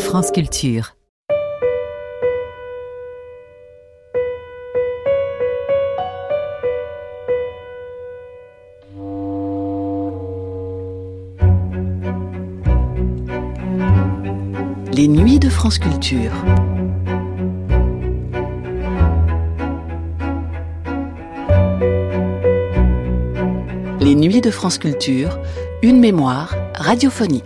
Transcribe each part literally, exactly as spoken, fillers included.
France Culture. Les nuits de France Culture. Les nuits de France Culture, une mémoire radiophonique.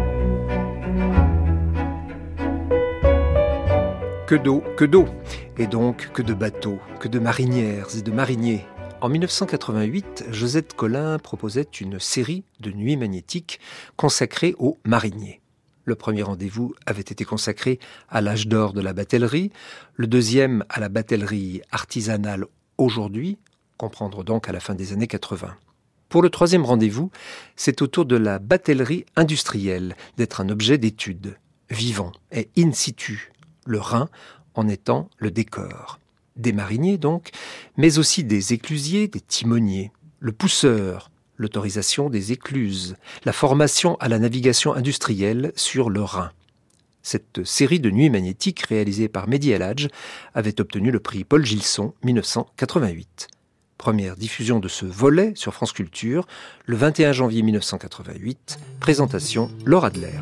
Que d'eau, que d'eau, et donc que de bateaux, que de marinières et de mariniers. En dix-neuf cent quatre-vingt-huit, Josette Collin proposait une série de nuits magnétiques consacrées aux mariniers. Le premier rendez-vous avait été consacré à l'âge d'or de la batellerie, le deuxième à la batellerie artisanale aujourd'hui, comprendre donc à la fin des années quatre-vingts. Pour le troisième rendez-vous, c'est au tour de la batellerie industrielle d'être un objet d'étude, vivant et in situ, le Rhin en étant le décor. Des mariniers donc, mais aussi des éclusiers, des timoniers, le pousseur, l'autorisation des écluses, la formation à la navigation industrielle sur le Rhin. Cette série de nuits magnétiques réalisée par Mehdi El Hadj avait obtenu le prix Paul Gilson dix-neuf cent quatre-vingt-huit. Première diffusion de ce volet sur France Culture, le vingt et un janvier dix-neuf cent quatre-vingt-huit, présentation Laura Adler.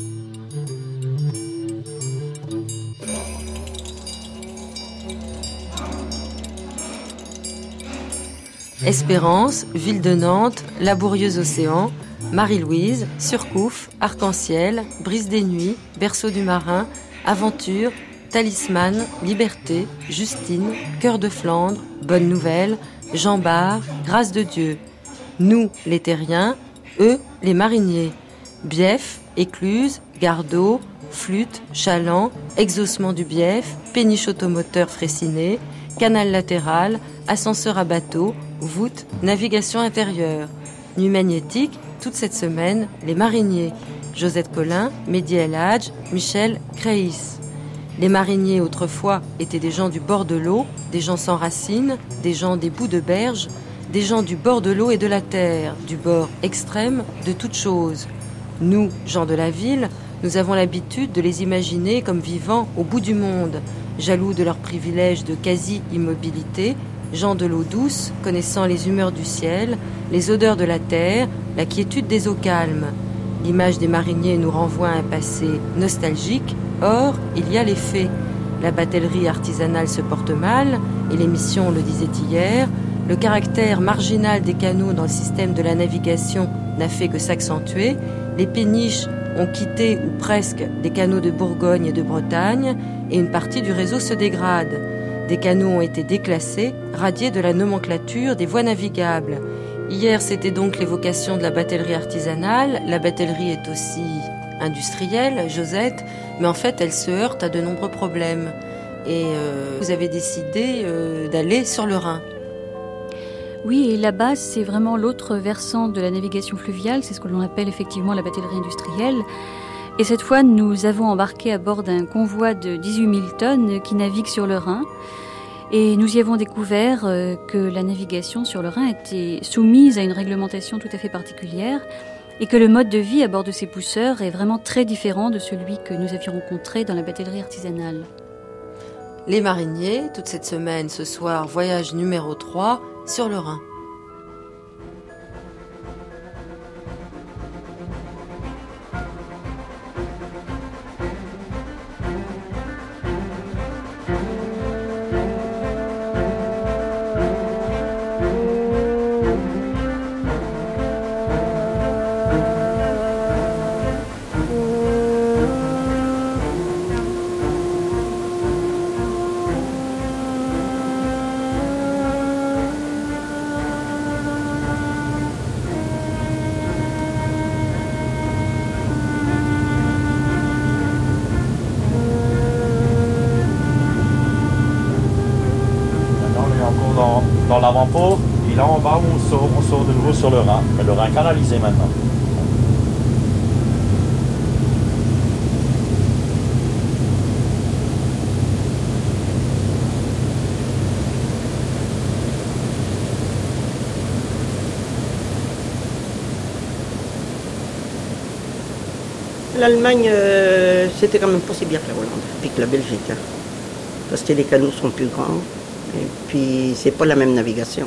Espérance, Ville de Nantes, Labourieuse Océan, Marie-Louise, Surcouf, Arc-en-Ciel, Brise des Nuits, Berceau du Marin, Aventure, Talisman, Liberté, Justine, Cœur de Flandre, Bonne Nouvelle, Jean Bart, Grâce de Dieu. Nous, les terriens, eux, les mariniers. Bief, Écluse, Gardeau, Flûte, Chaland, Exhaussement du Bief, Péniche automoteur Fraissinet, Canal latéral, Ascenseur à bateau, voûte, navigation intérieure. Nuit magnétique, toute cette semaine, les mariniers. Josette Collin, Mehdi El Hadj, Michel Créis. Les mariniers, autrefois, étaient des gens du bord de l'eau, des gens sans racines, des gens des bouts de berge, des gens du bord de l'eau et de la terre, du bord extrême de toute chose. Nous, gens de la ville, nous avons l'habitude de les imaginer comme vivant au bout du monde, jaloux de leur privilège de quasi-immobilité, gens de l'eau douce, connaissant les humeurs du ciel, les odeurs de la terre, la quiétude des eaux calmes. L'image des mariniers nous renvoie à un passé nostalgique, or, il y a les faits. La batellerie artisanale se porte mal, et l'émission le disait hier, le caractère marginal des canaux dans le système de la navigation n'a fait que s'accentuer, les péniches ont quitté, ou presque, des canaux de Bourgogne et de Bretagne, et une partie du réseau se dégrade. Des canaux ont été déclassés, radiés de la nomenclature des voies navigables. Hier, c'était donc l'évocation de la batellerie artisanale. La batellerie est aussi industrielle, Josette, mais en fait, elle se heurte à de nombreux problèmes. Et euh, vous avez décidé euh, d'aller sur le Rhin. Oui, et là-bas, c'est vraiment l'autre versant de la navigation fluviale, c'est ce que l'on appelle effectivement la batellerie industrielle. Et cette fois, nous avons embarqué à bord d'un convoi de dix-huit mille tonnes qui navigue sur le Rhin. Et nous y avons découvert que la navigation sur le Rhin était soumise à une réglementation tout à fait particulière et que le mode de vie à bord de ces pousseurs est vraiment très différent de celui que nous avions rencontré dans la batellerie artisanale. Les mariniers, toute cette semaine, ce soir, voyage numéro trois sur le Rhin. Dans l'avant-port, et là en bas on sort, on sort de nouveau sur le Rhin, mais le Rhin canalisé maintenant. L'Allemagne, euh, c'était quand même pas si bien que la Hollande, puis que la Belgique. Hein. Parce que les canaux sont plus grands, et puis c'est pas la même navigation.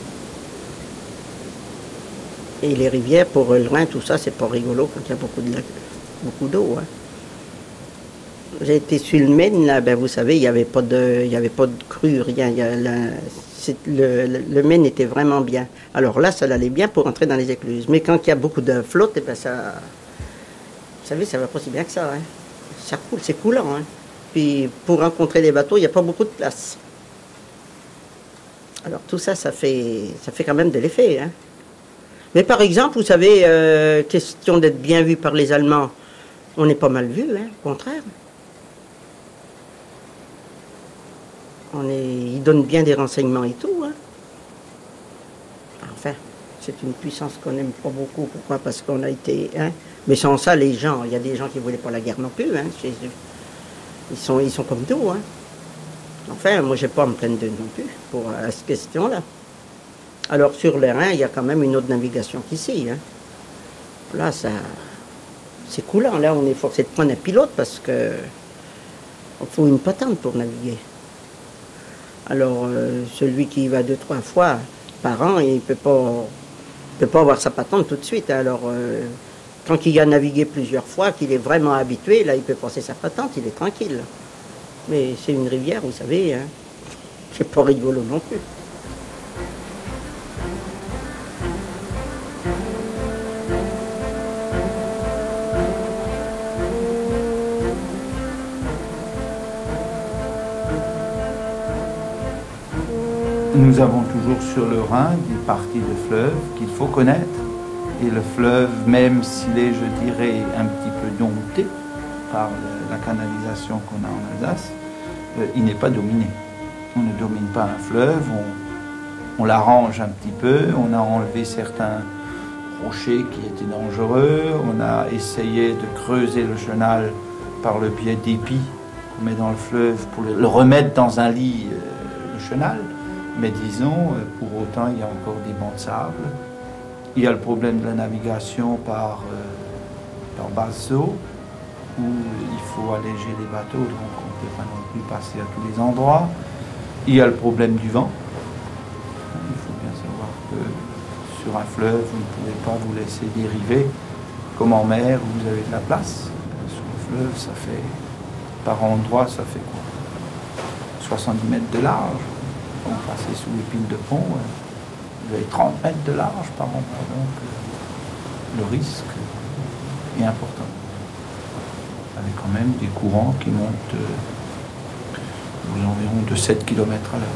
Et les rivières, pour le Rhin, tout ça, c'est pas rigolo quand il y a beaucoup de lacs, beaucoup d'eau. Hein. J'ai été sur le Maine, là, ben vous savez, il n'y avait pas de, il y avait pas de crue, rien. Il y a la, le, le, le Maine était vraiment bien. Alors là, ça allait bien pour entrer dans les écluses. Mais quand il y a beaucoup de flotte, eh ben ça, vous savez, ça va pas si bien que ça. Hein. Ça coule, c'est coulant. Hein. Puis pour rencontrer les bateaux, il n'y a pas beaucoup de place. Alors tout ça, ça fait, ça fait quand même de l'effet. Hein. Mais par exemple, vous savez, euh, question d'être bien vu par les Allemands, on n'est pas mal vu, hein, au contraire. On est, ils donnent bien des renseignements et tout. Hein. Enfin, c'est une puissance qu'on n'aime pas beaucoup. Pourquoi? Parce qu'on a été... Hein, mais sans ça, les gens, il y a des gens qui ne voulaient pas la guerre non plus, hein, chez eux. Ils sont, ils sont comme nous. Hein. Enfin, moi, je n'ai pas à me plaindre d'eux non plus pour à cette question-là. Alors, sur le Rhin, il y a quand même une autre navigation qu'ici. Hein. Là, ça, c'est coulant. Là, on est forcé de prendre un pilote parce que il faut une patente pour naviguer. Alors, euh, celui qui y va deux, trois fois par an, il ne peut pas, peut pas avoir sa patente tout de suite. Alors, euh, quand il a navigué plusieurs fois, qu'il est vraiment habitué, là, il peut passer sa patente, il est tranquille. Mais c'est une rivière, vous savez, hein. C'est pas rigolo non plus. Nous avons toujours sur le Rhin des parties de fleuve qu'il faut connaître. Et le fleuve, même s'il est, je dirais, un petit peu dompté par la canalisation qu'on a en Alsace, euh, il n'est pas dominé. On ne domine pas un fleuve, on, on l'arrange un petit peu, on a enlevé certains rochers qui étaient dangereux, on a essayé de creuser le chenal par le biais d'épis qu'on met dans le fleuve pour le, le remettre dans un lit, euh, le chenal. Mais disons, pour autant, il y a encore des bancs de sable. Il y a le problème de la navigation par, euh, par bateau, où il faut alléger les bateaux, donc on ne peut pas non plus passer à tous les endroits. Il y a le problème du vent. Il faut bien savoir que sur un fleuve, vous ne pouvez pas vous laisser dériver, comme en mer, où vous avez de la place. Sur le fleuve, ça fait, par endroit, ça fait quoi? soixante-dix mètres de large. Quand vous passez sous les piles de pont, vous avez trente mètres de large par endroit, donc euh, le risque est important. Avec quand même des courants qui montent euh, aux environs de sept kilomètres à l'heure.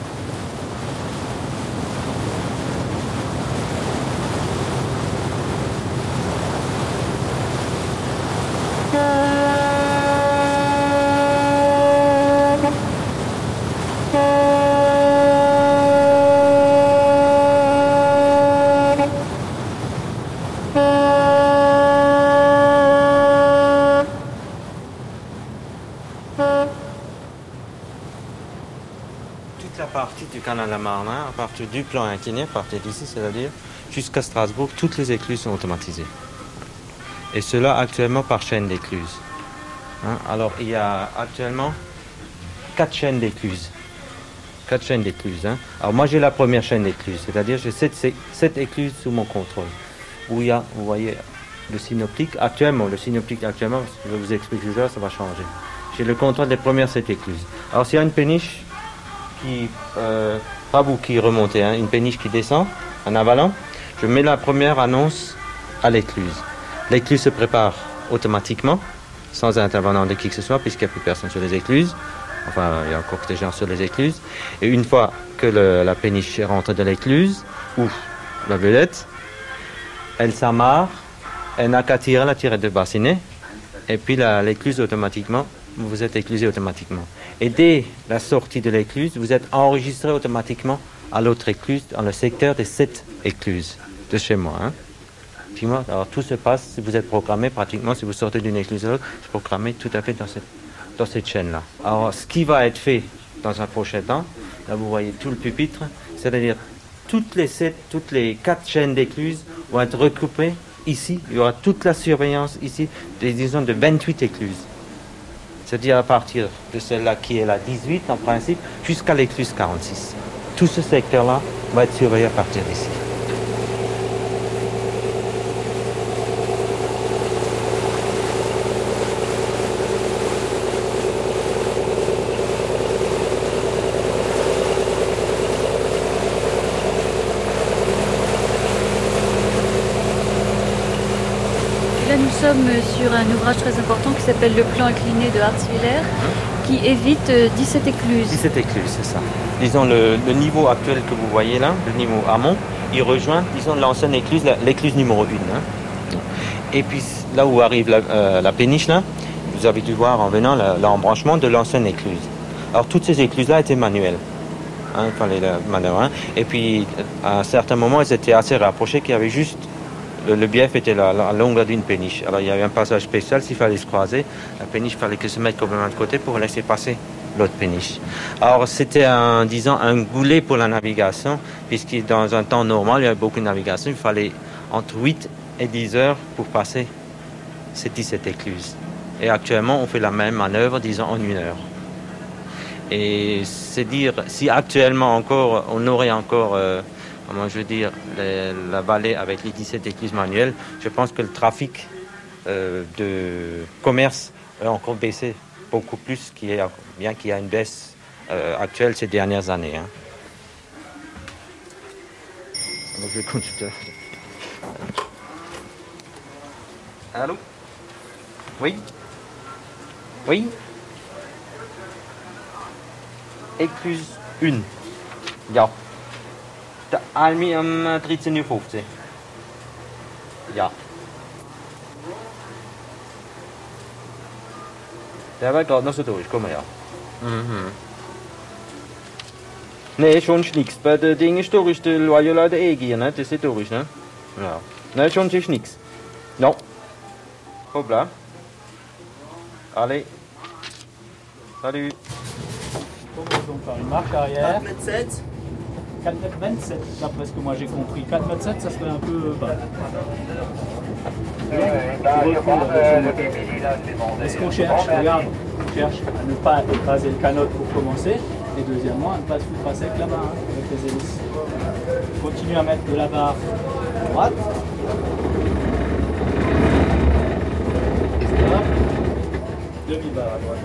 Du canal de la Marne, à partir du plan incliné, à partir d'ici, c'est-à-dire jusqu'à Strasbourg, toutes les écluses sont automatisées. Et cela actuellement par chaîne d'écluses. Hein? Alors il y a actuellement quatre chaînes d'écluses. Quatre chaînes d'écluses. Hein? Alors moi j'ai la première chaîne d'écluses, c'est-à-dire j'ai sept, sept écluses sous mon contrôle. Où il y a, vous voyez, le synoptique. Actuellement, le synoptique actuellement, je vais vous expliquer ça, ça va changer. J'ai le contrôle des premières sept écluses. Alors s'il y a une péniche qui, euh, pas vous qui remontez, hein, une péniche qui descend en avalant, je mets la première annonce à l'écluse. L'écluse se prépare automatiquement, sans intervenant de qui que ce soit, puisqu'il n'y a plus personne sur les écluses. Enfin, il y a encore des gens sur les écluses. Et une fois que le, la péniche rentre dans l'écluse, ou la vedette, elle s'amarre, elle n'a qu'à tirer la tirette de bassinet, et puis la, l'écluse automatiquement, vous êtes éclusé automatiquement. Et dès la sortie de l'écluse, vous êtes enregistré automatiquement à l'autre écluse, dans le secteur des sept écluses de chez moi. Hein. Alors tout se passe, si vous êtes programmé, pratiquement, si vous sortez d'une écluse à l'autre, c'est programmé tout à fait dans cette, dans cette chaîne-là. Alors ce qui va être fait dans un prochain temps, là vous voyez tout le pupitre, c'est-à-dire toutes les sept, toutes les quatre chaînes d'écluses vont être recoupées ici, il y aura toute la surveillance ici, des, disons, de vingt-huit écluses. C'est-à-dire à partir de celle-là qui est la dix-huit en principe, jusqu'à l'écluse quarante-six. Tout ce secteur-là va être surveillé à partir d'ici. Là, nous sommes sur un ouvrage très important qui s'appelle Le plan incliné de Hartzwiller, qui évite dix-sept écluses. dix-sept écluses, c'est ça. Disons, le, le niveau actuel que vous voyez là, le niveau amont, il rejoint, disons, l'ancienne écluse, l'écluse numéro un. Hein. Et puis, là où arrive la, euh, la péniche, là, vous avez dû voir en venant l'embranchement de l'ancienne écluse. Alors, toutes ces écluses-là étaient manuelles. Hein, il fallait le manœuvrer. Et puis, à un certain moment, elles étaient assez rapprochées qu'il y avait juste... Le, le bief était la, la longueur d'une péniche. Alors, il y avait un passage spécial, s'il fallait se croiser, la péniche, il fallait que se mettre complètement de côté pour laisser passer l'autre péniche. Alors, c'était, un, disons, un goulet pour la navigation, puisque dans un temps normal, il y avait beaucoup de navigation. Il fallait entre huit et dix heures pour passer ces dix-sept écluses. Et actuellement, on fait la même manœuvre, disons, en une heure. Et c'est dire, si actuellement encore, on aurait encore... Euh, comment je veux dire, les, la vallée avec les dix-sept écluses manuelles, je pense que le trafic euh, de commerce a encore baissé beaucoup plus, qui est, bien qu'il y a une baisse euh, actuelle ces dernières années. Hein. Donc, je continue. Allô? Oui? Oui? Écluse un. Ja. Der Almi um dreizehn Uhr fünfzehn. Ja. Der war gerade noch so durch, komm mal her. Mhm. Nee, sonst nichts. Bei der Ding ist durch, der Loyola der E G, ne? Das ist durch, ne? Ja. Nee, sonst ist nichts. Non. Problème. Allez. Salut. Donc par une marche arrière. quatre mètres sept. quatre mètres vingt-sept, d'après ce que moi j'ai compris. quatre mètres sept, ça serait un peu bas. Est-ce qu'on cherche, regarde, on cherche à ne pas écraser le canot pour commencer, et deuxièmement, à ne pas se foutre à sec la main hein, avec les hélices. Continue à mettre de la barre à droite. Demi-barre à droite.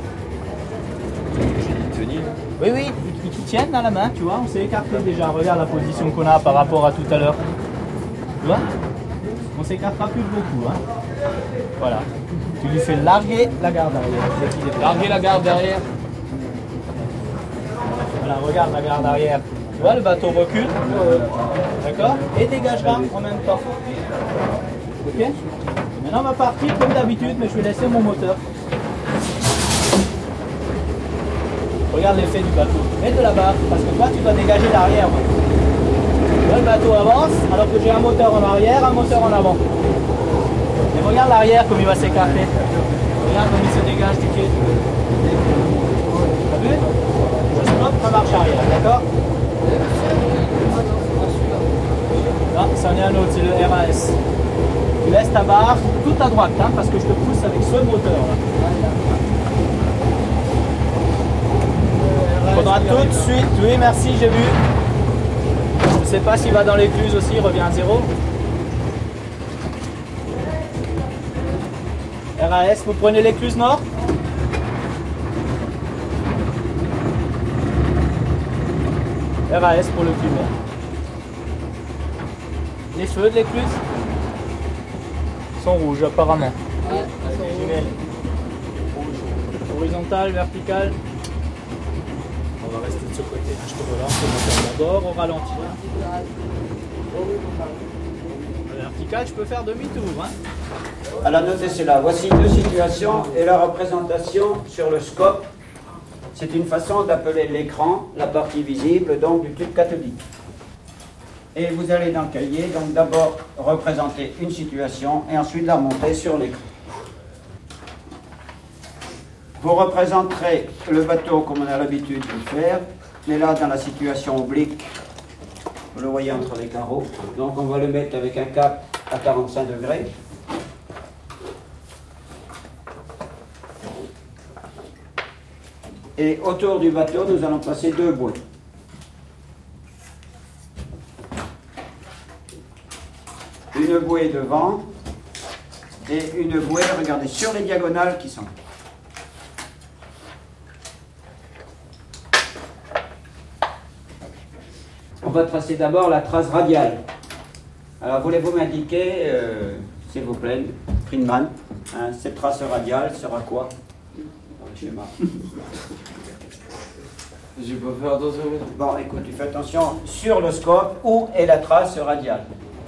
Oui, oui, ils te tiennent dans la main, tu vois, on s'est écarté déjà. Regarde la position qu'on a par rapport à tout à l'heure. Tu vois? On s'écartera plus beaucoup. Hein. Voilà. Tu lui fais larguer la garde arrière. Larguer la garde derrière. Voilà, regarde la garde arrière. Tu vois, le bateau recule. D'accord? Et dégagera en même temps. Ok? Maintenant, on va partir comme d'habitude, mais je vais laisser mon moteur. Regarde l'effet du bateau. Mets de la barre, parce que toi tu dois dégager l'arrière. Là le bateau avance, alors que j'ai un moteur en arrière, un moteur en avant. Et regarde l'arrière comme il va s'écarter. Regarde comme il se dégage du quai. T'as vu? Je stoppe ma marche arrière, d'accord? Là, c'en est un autre, c'est le R A S. Tu laisses ta barre toute à droite, hein, parce que je te pousse avec ce moteur là. Il faudra tout de suite, oui merci, j'ai vu. Je ne sais pas s'il va dans l'écluse aussi, il revient à zéro. R A S, vous prenez l'écluse nord? R A S pour le climat. Les feux de l'écluse sont rouges apparemment. Horizontal, vertical. On va rester de ce côté. Je te relance le moteur d'abord au ralenti. Vertical, je peux faire demi-tour. Hein. Alors notez cela. Voici deux situations et la représentation sur le scope. C'est une façon d'appeler l'écran, la partie visible donc du tube cathodique. Et vous allez dans le cahier, donc d'abord représenter une situation et ensuite la remonter sur l'écran. Vous représenterez le bateau comme on a l'habitude de le faire, mais là dans la situation oblique, vous le voyez entre les carreaux, donc on va le mettre avec un cap à quarante-cinq degrés. Et autour du bateau, nous allons placer deux bouées. Une bouée devant et une bouée, regardez, sur les diagonales qui sont. On va tracer d'abord la trace radiale. Alors, voulez-vous m'indiquer, euh, s'il vous plaît, Friedman, hein, cette trace radiale sera quoi dans le schéma? J'ai pas fait attention. Bon, écoute, tu fais attention sur le scope, où est la trace radiale?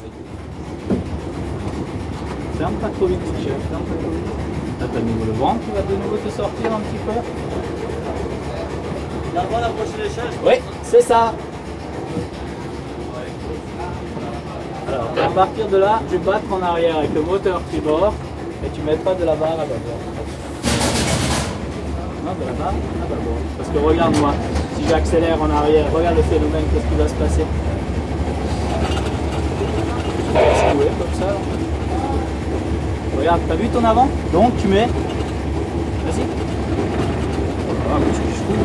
Ferme pas trop vite, chef, ferme pas trop vite. Là, t'as de nouveau le ventre qui va de nouveau te sortir un petit peu. Il y a le droit d'approcher l'échelle, je crois. Oui, c'est ça. Alors, à partir de là, tu battes en arrière avec le moteur tribord et tu mettras de la barre à bâbord. Non, de la barre à bâbord. Parce que regarde-moi, si j'accélère en arrière, regarde le phénomène, qu'est-ce qui va se passer? Tu vas secouer comme ça. Regarde, t'as vu ton avant? Donc tu mets. Vas-y. Ah, mais je suis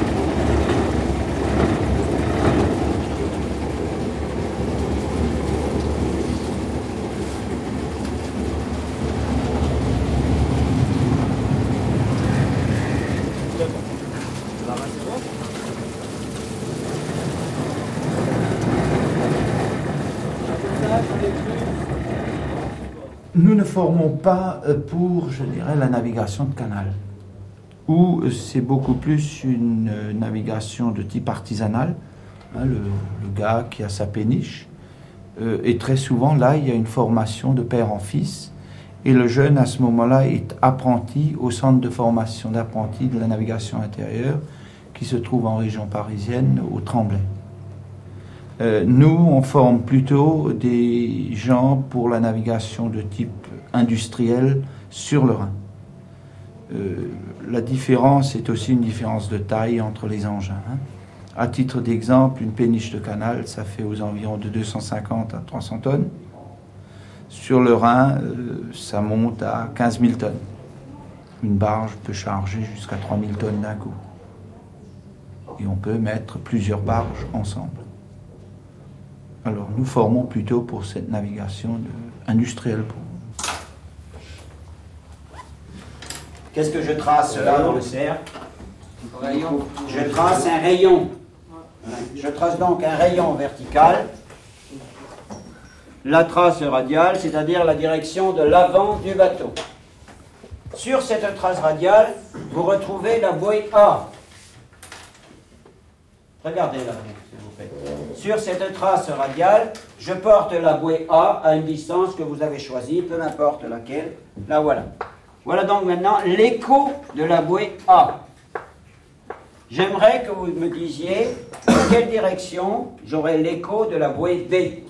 Nous ne formons pas pour, je dirais, la navigation de canal, où c'est beaucoup plus une navigation de type artisanal, hein, le, le gars qui a sa péniche, euh, et très souvent là il y a une formation de père en fils, et le jeune à ce moment-là est apprenti au centre de formation d'apprentis de la navigation intérieure qui se trouve en région parisienne au Tremblay. Euh, nous, on forme plutôt des gens pour la navigation de type industriel sur le Rhin. Euh, la différence est aussi une différence de taille entre les engins. Hein. À titre d'exemple, une péniche de canal, ça fait aux environs de deux cent cinquante à trois cents tonnes. Sur le Rhin, euh, ça monte à quinze mille tonnes. Une barge peut charger jusqu'à trois mille tonnes d'un coup. Et on peut mettre plusieurs barges ensemble. Alors, nous formons plutôt pour cette navigation de, industrielle. Qu'est-ce que je trace là dans le cercle? Je trace un rayon. Je trace donc un rayon vertical. La trace radiale, c'est-à-dire la direction de l'avant du bateau. Sur cette trace radiale, vous retrouvez la bouée A. Regardez là, s'il vous plaît. Sur cette trace radiale, je porte la bouée A à une distance que vous avez choisie, peu importe laquelle. Là, voilà. Voilà donc maintenant l'écho de la bouée A. J'aimerais que vous me disiez dans quelle direction j'aurai l'écho de la bouée B.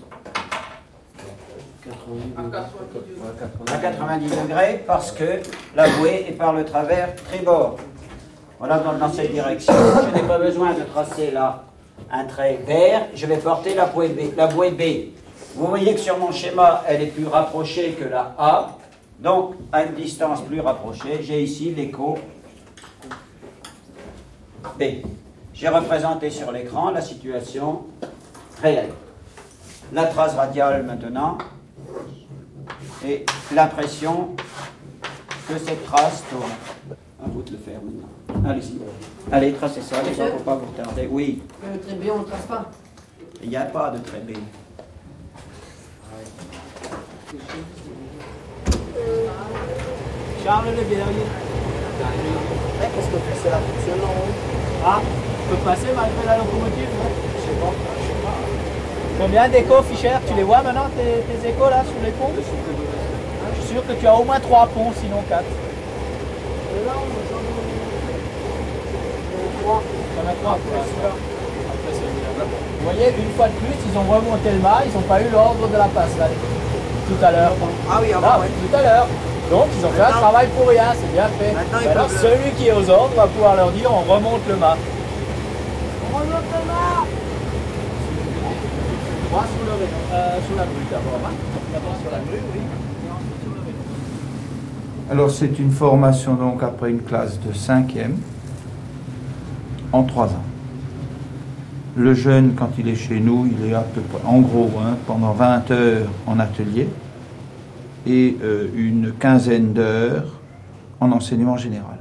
À quatre-vingt-dix degrés, parce que la bouée est par le travers tribord. Voilà, dans, dans cette direction. Je n'ai pas besoin de tracer là un trait vert, je vais porter la bouée B. La bouée B. Vous voyez que sur mon schéma, elle est plus rapprochée que la A. Donc, à une distance plus rapprochée, j'ai ici l'écho B. J'ai représenté sur l'écran la situation réelle. La trace radiale maintenant, et l'impression que cette trace tourne. À vous de le faire maintenant. Allez-y. Allez, tracez ça, les gens ne vont pas vous retarder. Oui. Le trait B, on ne trace pas. Il n'y a pas de trait B. Charles Le Guerrier. Qu'est-ce que c'est la fonctionne en haut? Ah, tu peux passer malgré la locomotive? Je sais pas, je sais pas. Combien d'échos, Fischer? Tu les vois maintenant, tes, tes échos là, sur les ponts? Je suis sûr que tu as au moins trois ponts, sinon quatre. Et là, on va j'en ai trois. T'en as trois, après, après c'est bien. Vous voyez, une fois de plus, ils ont remonté le mât, ils n'ont pas eu l'ordre de la passerelle. Tout à l'heure. Ah oui, avant, ah, oui. Tout à l'heure. Donc, ils ont fait un travail pour rien, c'est bien fait. Alors, celui qui est aux ordres va pouvoir leur dire, on remonte le mât. On remonte le mât. Droit sur, le, euh, sur la grue d'abord. Hein. D'abord sur la grue, oui. Alors c'est une formation donc après une classe de cinquième en trois ans. Le jeune, quand il est chez nous, il est à peu près, en gros, hein, pendant vingt heures en atelier et euh, une quinzaine d'heures en enseignement général.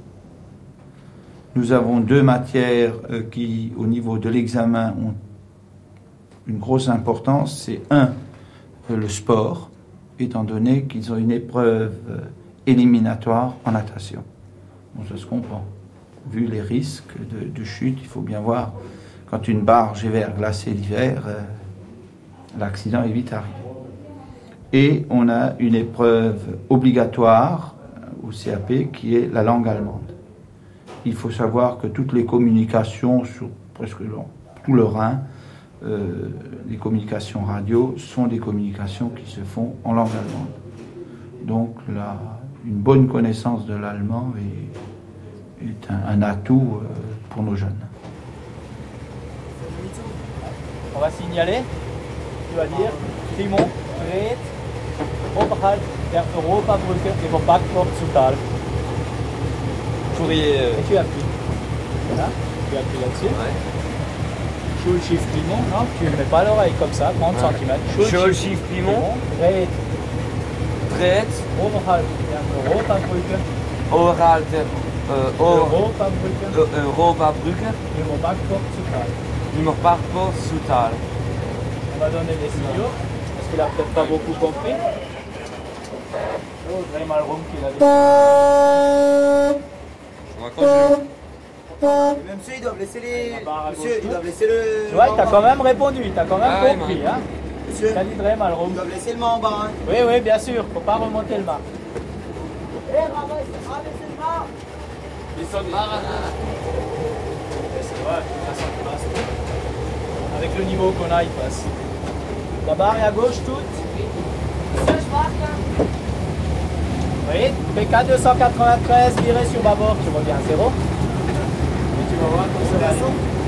Nous avons deux matières euh, qui, au niveau de l'examen, ont une grosse importance. C'est un, euh, le sport, étant donné qu'ils ont une épreuve euh, éliminatoire en natation. Bon, ça se comprend. Vu les risques de, de chute, il faut bien voir, quand une barge est verglacée l'hiver, euh, l'accident est vite arrivé. Et on a une épreuve obligatoire au C A P qui est la langue allemande. Il faut savoir que toutes les communications sur presque tout le Rhin, euh, les communications radio, sont des communications qui se font en langue allemande. Donc la, une bonne connaissance de l'allemand est, est un, un atout euh, pour nos jeunes. On va signaler, tu vas dire Timo, Dreht, Oberhalb der Europabrücke über Backport zu Tal. Fourier. Euh... Et tu appuies. Voilà, tu appuies là-dessus. Ouais. Schulschiff Plimon, non, tu ne mets pas l'oreille comme ça, trente ouais. centimètres. Schulschiff Plimon. Dreht. Dreht. Oberhalb der Europabrücke. Oberhalb der äh, Europabrücke. Äh, Europabrücke. Über Backport zu Tal. Über Backport zu Tal. On va donner des signaux, parce qu'il n'a peut-être pas beaucoup compris. Oh, très mal rond qu'il a dit. Même ceux, ils doivent laisser les... Monsieur, ils doivent laisser le... Tu vois, il t'a quand même répondu, il t'a quand même ah, compris. Oui, hein. Monsieur, il t'a dit très mal rond. Ils doivent laisser le mât en bas. Hein. Oui, oui, bien sûr, faut pas remonter le mât. Hé, rabaissez le mât. Ils sont marins. C'est vrai, il passe. Avec le niveau qu'on a, il passe. La barre est à gauche toute. Oui, P K deux cent quatre-vingt-treize, viré sur bâbord, tu reviens à zéro. Et tu vas voir comment ça va aller.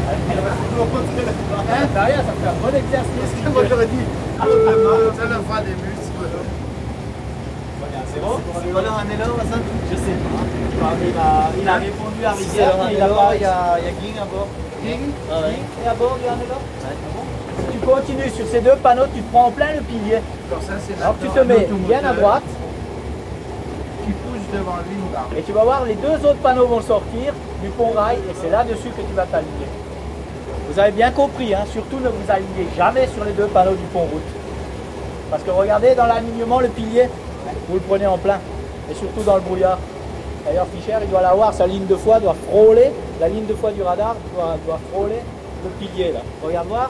Hein, t'as rien, ça fait un bon exercice. Moi j'aurais dit, ça le fera des muscles. Reviens à zéro. C'est quoi leur annélo, ça? Je sais pas. Il a, il a répondu à Rivière, mais il a pas. Il y a Ging à bord. Ging et à bord du annélo. Tu continues sur ces deux panneaux, tu te prends en plein le pilier. Alors tu te mets bien à droite. Qui pousse devant lui une barre. Et tu vas voir, les deux autres panneaux vont sortir du pont rail et c'est là-dessus que tu vas t'aligner. Vous avez bien compris, hein, surtout ne vous alignez jamais sur les deux panneaux du pont route. Parce que regardez, dans l'alignement, le pilier, vous le prenez en plein. Et surtout dans le brouillard. D'ailleurs, Fischer, il doit l'avoir, sa ligne de foi doit frôler, la ligne de foi du radar doit, doit frôler le pilier là. Regarde voir.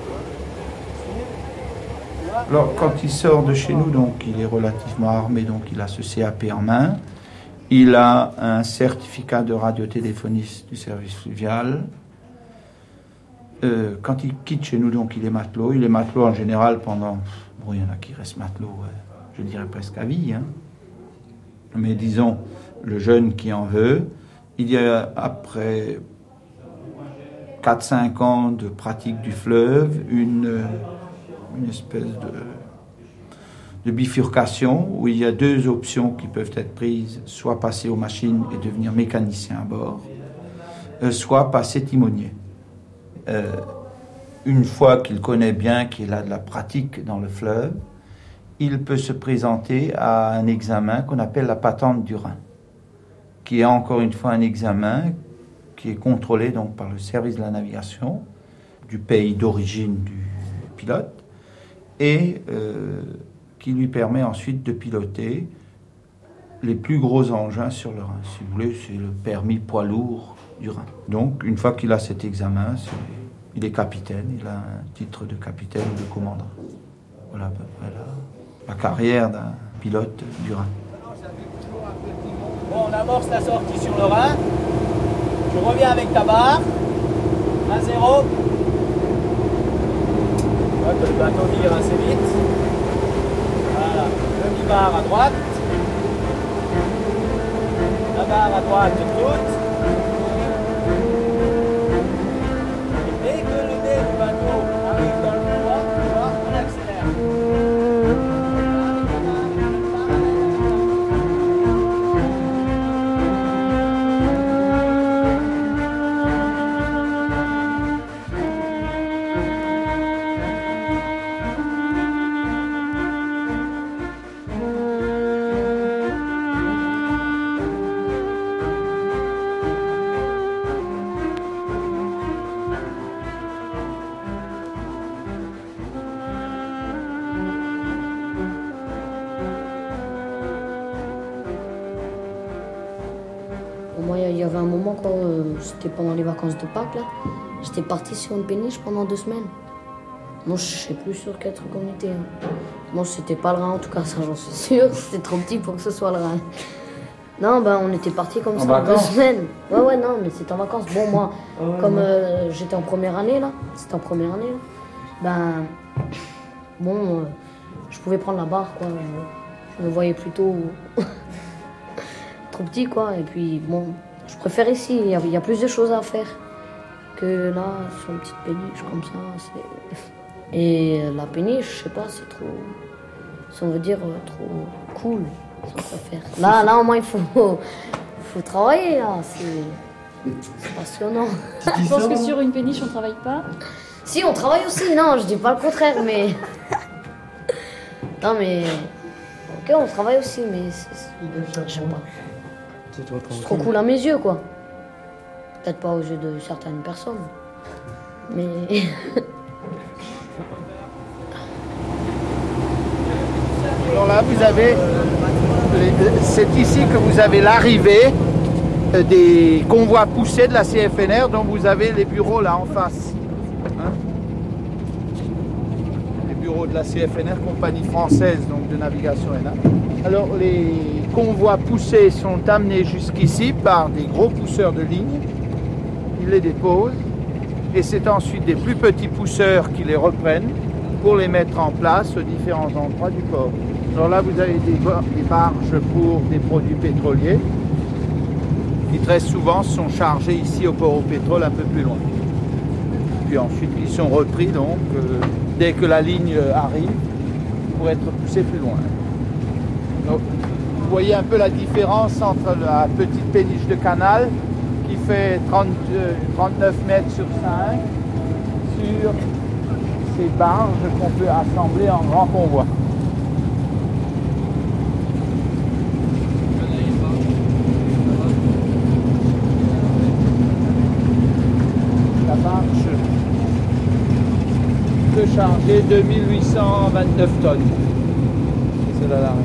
Alors, quand il sort de chez nous, donc il est relativement armé, donc il a ce C A P en main. Il a un certificat de radiotéléphoniste du service fluvial. Euh, quand il quitte chez nous, donc il est matelot. Il est matelot en général pendant... Bon, il y en a qui restent matelots, euh, je dirais presque à vie. Hein. Mais disons, le jeune qui en veut, il y a après quatre cinq ans de pratique du fleuve, une... une espèce de, de bifurcation où il y a deux options qui peuvent être prises, soit passer aux machines et devenir mécanicien à bord, euh, soit passer timonier. Euh, une fois qu'il connaît bien, qu'il a de la pratique dans le fleuve, il peut se présenter à un examen qu'on appelle la patente du Rhin, qui est encore une fois un examen qui est contrôlé donc par le service de la navigation du pays d'origine du pilote, et euh, qui lui permet ensuite de piloter les plus gros engins sur le Rhin. Si vous voulez, c'est le permis poids lourd du Rhin. Donc, une fois qu'il a cet examen, c'est, il est capitaine, il a un titre de capitaine ou de commandant. Voilà à peu près la, la carrière d'un pilote du Rhin. Bon, on amorce la sortie sur le Rhin. Tu reviens avec ta barre. un zéro. Que le bateau vire assez vite. Voilà, demi-barre à droite. La barre à droite toute. Et dès que le nez du bateau arrive dans le couloir, Moi, il y avait un moment, quand euh, c'était pendant les vacances de Pâques, là, j'étais parti sur une péniche pendant deux semaines. Moi, je sais plus sur quel truc on était. Hein. Moi, c'était pas le Rhin, en tout cas, ça j'en suis sûr. C'était trop petit pour que ce soit le Rhin. Non, ben, on était parti comme en ça vacances. deux semaines. Ouais, ouais, non, mais c'était en vacances. Bon, moi, Ah ouais, comme ouais. euh, j'étais en première année, là, c'était en première année, là, ben, bon, euh, je pouvais prendre la barre, quoi. Je, je me voyais plutôt trop petit, quoi. Et puis, bon, je préfère ici. Il y, a, il y a plus de choses à faire que là, sur une petite péniche comme ça. C'est... Et la péniche, je sais pas, c'est trop, si on veut dire, trop cool. Si on préfère. Là, là, au moins, il faut, faut travailler, là. C'est, c'est passionnant. Je pense que sur une péniche, on travaille pas. Si, on travaille aussi, non, je dis pas le contraire, mais... Non, mais... Ok, on travaille aussi, mais c'est... c'est... Je sais pas. C'est trop, C'est trop cool à mes yeux, quoi. Peut-être pas aux yeux de certaines personnes. Mais... Alors là, vous avez, c'est ici que vous avez l'arrivée des convois poussés de la C F N R, dont vous avez les bureaux là en face. Hein, les bureaux de la C F N R, compagnie française donc de navigation N A. Alors les convois poussés sont amenés jusqu'ici par des gros pousseurs de ligne. Ils les déposent et c'est ensuite des plus petits pousseurs qui les reprennent pour les mettre en place aux différents endroits du port. Alors là, vous avez des, des barges pour des produits pétroliers qui très souvent sont chargés ici au port au pétrole un peu plus loin. Puis ensuite, ils sont repris donc euh, dès que la ligne arrive pour être poussés plus loin. Donc, vous voyez un peu la différence entre la petite péniche de canal qui fait trente, euh, trente-neuf mètres sur cinq sur ces barges qu'on peut assembler en grand convoi. La barge peut charger deux mille huit cent vingt-neuf tonnes. C'est celle à l'arrière.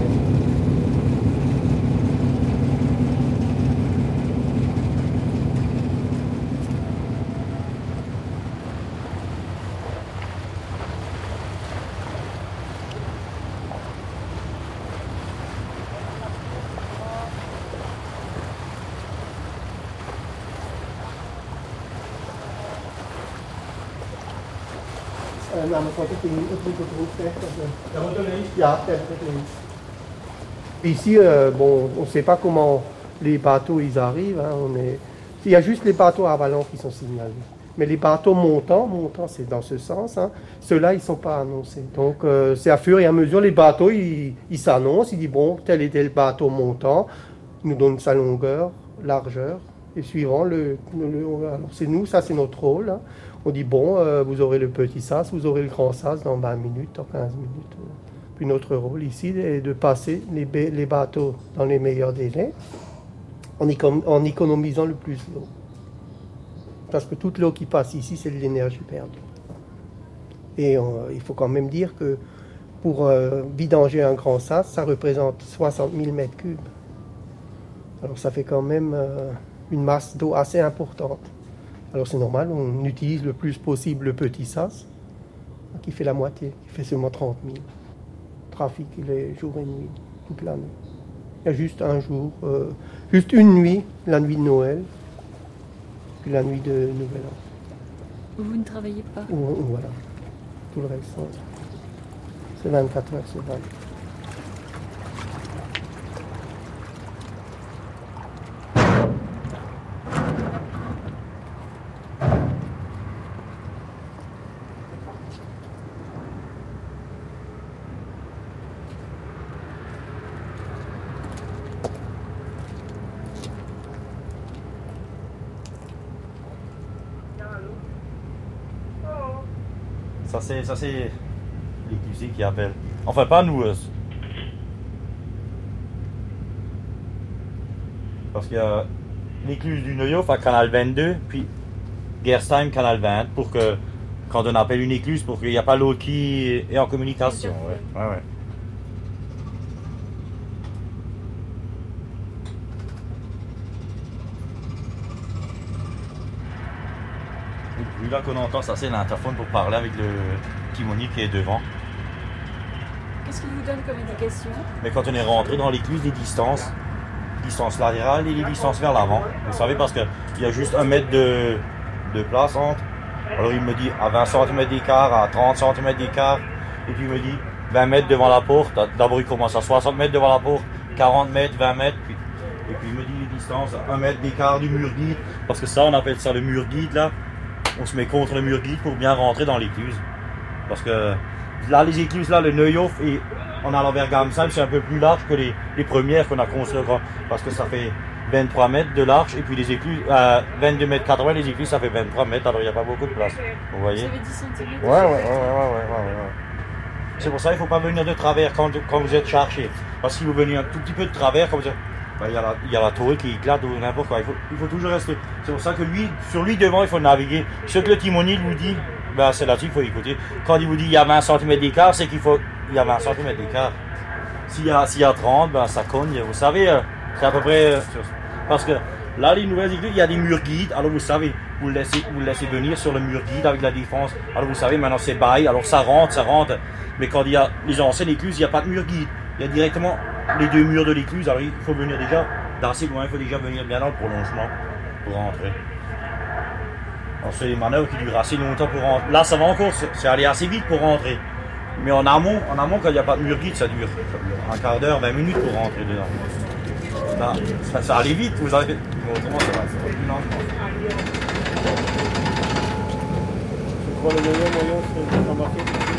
Uh, namens wat ik in het boek zegt. Ja, ici, euh, bon, on ne sait pas comment les bateaux ils arrivent. Hein, on est... Il y a juste les bateaux à vallon qui sont signalés. Mais les bateaux montants, montants c'est dans ce sens, hein, ceux-là ils ne sont pas annoncés. Donc euh, c'est à fur et à mesure, les bateaux ils, ils s'annoncent, ils disent bon, tel et tel bateau montant, ils nous donnent sa longueur, largeur, et suivant le... le alors c'est nous, ça c'est notre rôle. Hein. On dit bon, euh, vous aurez le petit sas, vous aurez le grand sas dans vingt minutes, dans quinze minutes. Puis notre rôle ici est de passer les, les bateaux dans les meilleurs délais, en, écon en économisant le plus d'eau. Parce que toute l'eau qui passe ici, c'est de l'énergie perdue. Et on, il faut quand même dire que pour euh, vidanger un grand sas, ça représente soixante mille mètres cubes. Alors ça fait quand même euh, une masse d'eau assez importante. Alors c'est normal, on utilise le plus possible le petit sas, qui fait la moitié, qui fait seulement trente mille. Le trafic, il est jour et nuit, toute l'année. Il y a juste un jour, euh, juste une nuit, la nuit de Noël, puis la nuit de Nouvel An. Vous ne travaillez pas? Ou, ou voilà, tout le reste, c'est vingt-quatre heures sur vingt. Ça c'est, ça c'est les cuisiniers qui appellent. Enfin pas nous. Euh, parce qu'il y a l'écluse du Neuhof à canal vingt-deux, puis Gerstheim canal vingt, pour que quand on appelle une écluse, pour qu'il n'y a pas l'autre qui est en communication. Ouais, ouais, ouais. Lui là qu'on entend, ça c'est l'interphone pour parler avec le timonier qui est devant. Qu'est-ce qu'il vous donne comme indication? Mais quand on est rentré dans l'écluse, les distances, distance latérale et les distances vers l'avant. Vous savez, parce qu'il y a juste un mètre de, de place entre. Alors il me dit à vingt centimètres d'écart, à trente centimètres d'écart, et puis il me dit vingt mètres devant la porte. D'abord il commence à soixante mètres devant la porte, quarante mètres, vingt mètres, puis, et puis il me dit les distances, un mètre d'écart du mur guide, parce que ça on appelle ça le mur guide là. On se met contre le mur guide pour bien rentrer dans l'écluse. Parce que là les écluses là, le Neuhof et en allant vers Gamsheim, c'est un peu plus large que les, les premières qu'on a construites, parce que ça fait vingt-trois mètres de large, et puis les écluses, euh, vingt-deux mètres quatre-vingts, les écluses ça fait vingt-trois mètres, alors il n'y a pas beaucoup de place. Vous voyez? Vous avez dix centimètres? Ouais, ouais, ouais, ouais, ouais, ouais, ouais. C'est pour ça qu'il ne faut pas venir de travers quand, quand vous êtes chargé. Parce que si vous venez un tout petit peu de travers, quand vous êtes, ben, il y a la, il y a la tour qui éclate ou n'importe quoi. Il faut, il faut toujours rester. C'est pour ça que lui, sur lui devant, il faut naviguer. Ce que le timonier vous dit, ben, c'est là-dessus qu'il faut écouter. Quand il vous dit il y a vingt centimètres d'écart, c'est qu'il faut, il y a vingt centimètres d'écart. S'il y a, s'il y a trente, ben, ça cogne. Vous savez, c'est à peu près, parce que là, les nouvelles écluses, il y a des murs guides. Alors vous savez, vous le laissez, vous le laissez venir sur le mur guide avec la défense. Alors vous savez, maintenant c'est bail. Alors ça rentre, ça rentre. Mais quand il y a les anciennes écluses, il n'y a pas de mur guide. Il y a directement les deux murs de l'écluse. Alors il faut venir déjà d'assez loin. Il faut déjà venir bien dans le prolongement pour rentrer. Alors c'est des manœuvres qui durent assez longtemps pour rentrer. Là, ça va encore, c'est aller assez vite pour rentrer. Mais en amont, en amont, quand il n'y a pas de mur guide, ça dure un quart d'heure, vingt minutes pour rentrer dedans. Là, ça, ça allait vite, vous avez. Autrement, ça va, ça va plus lentement. Je crois le meilleur moyen, c'est de remarquer.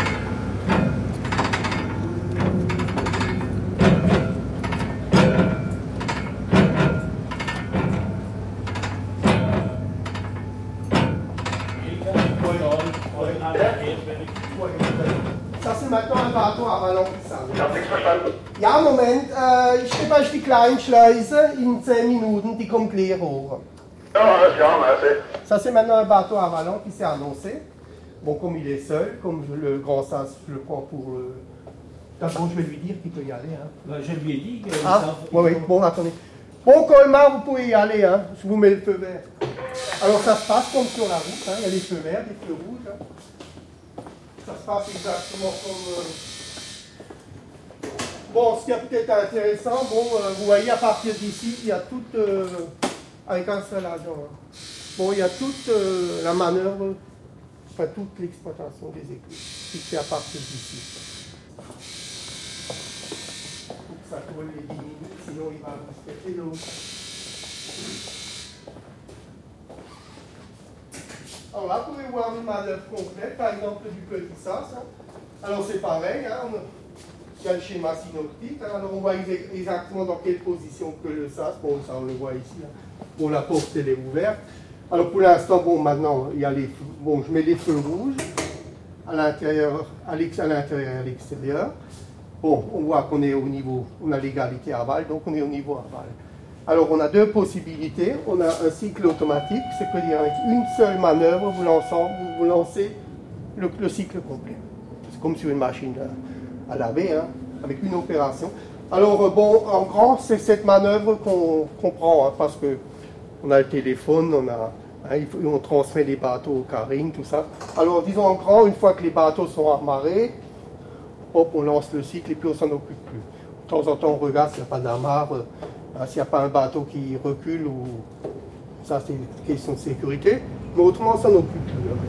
Das sind manchmal ein Bato, aber noch zusammen. Ich habe nichts verstanden. Ja, Moment. Äh, ich gebe euch die kleinen Schleuse in zehn Minuten, die kommt leer hoch. Ja, alles klar, merci. Ça, c'est maintenant un bateau à vallon qui s'est annoncé. Bon, comme il est seul, comme je, le grand sas, je le prends pour le. D'abord, je vais lui dire qu'il peut y aller. Hein. Ben, je lui ai dit que. Ah, oui, oui. Bon, attendez. Bon, Colmar, vous pouvez y aller. Hein. Je vous mets le feu vert. Alors, ça se passe comme sur la route. Hein. Il y a les feux verts, les feux rouges. Hein. Ça se passe exactement comme. Euh... Bon, ce qui est peut-être intéressant, bon, euh, vous voyez à partir d'ici, il y a toute. Euh, avec un seul agent. Hein. Bon, il y a toute euh, la manœuvre, enfin toute l'exploitation des écluses qui se fait à partir d'ici. Il faut que ça colle les dix minutes, sinon il va respecter l'eau. Alors là, vous pouvez voir une manœuvre complète, par exemple du petit sas. Hein. Alors c'est pareil, hein, on, il y a le schéma synoptique. Hein, alors on voit exactement dans quelle position que le sas. Bon, ça on le voit ici. Hein. Bon, la porte elle est ouverte. Alors pour l'instant, bon, maintenant, il y a les, bon, je mets les feux rouges à l'intérieur, à l'intérieur et à l'extérieur. Bon, on voit qu'on est au niveau, on a l'égalité aval, donc on est au niveau aval. Alors on a deux possibilités. On a un cycle automatique, c'est-à-dire avec une seule manœuvre, vous lancez, vous lancez le, le cycle complet. C'est comme sur une machine à, à laver, hein, avec une opération. Alors bon, en grand, c'est cette manœuvre qu'on qu'on prend, hein, parce que on a le téléphone, on, a, hein, il faut, on transmet les bateaux au carring, tout ça. Alors disons en grand, une fois que les bateaux sont amarrés, hop, on lance le cycle et puis on s'en occupe plus. De temps en temps, on regarde s'il n'y a pas d'amarre, hein, s'il n'y a pas un bateau qui recule, ou ça c'est une question de sécurité. Mais autrement, on s'en occupe plus. Hein.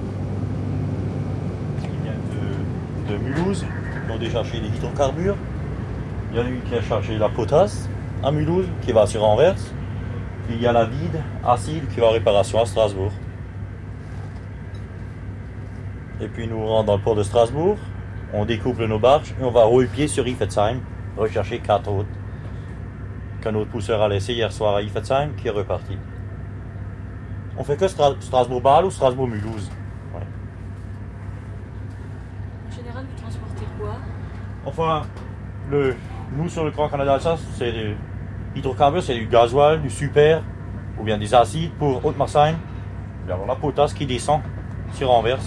Il vient de, de Mulhouse, qui ont déjà cherché les hydrocarbures. Il y a lui qui a chargé la potasse à Mulhouse, qui va sur Anvers. Il y a la vide acide qui va en réparation à Strasbourg. Et puis nous rentrons dans le port de Strasbourg, on découple nos barges et on va rouler pied sur Iffezheim, rechercher quatre autres qu'un autre pousseur a laissé hier soir à Iffezheim qui est reparti. On fait que Stra- Strasbourg-Bâle ou Strasbourg-Mulhouse. Ouais. En général, vous transportez quoi? Enfin, le, nous sur le Grand Canada Alsace, c'est des hydrocarbures, c'est du gasoil, du super, ou bien des acides pour Haute-Marsheim. Et alors la potasse qui descend sur Anvers.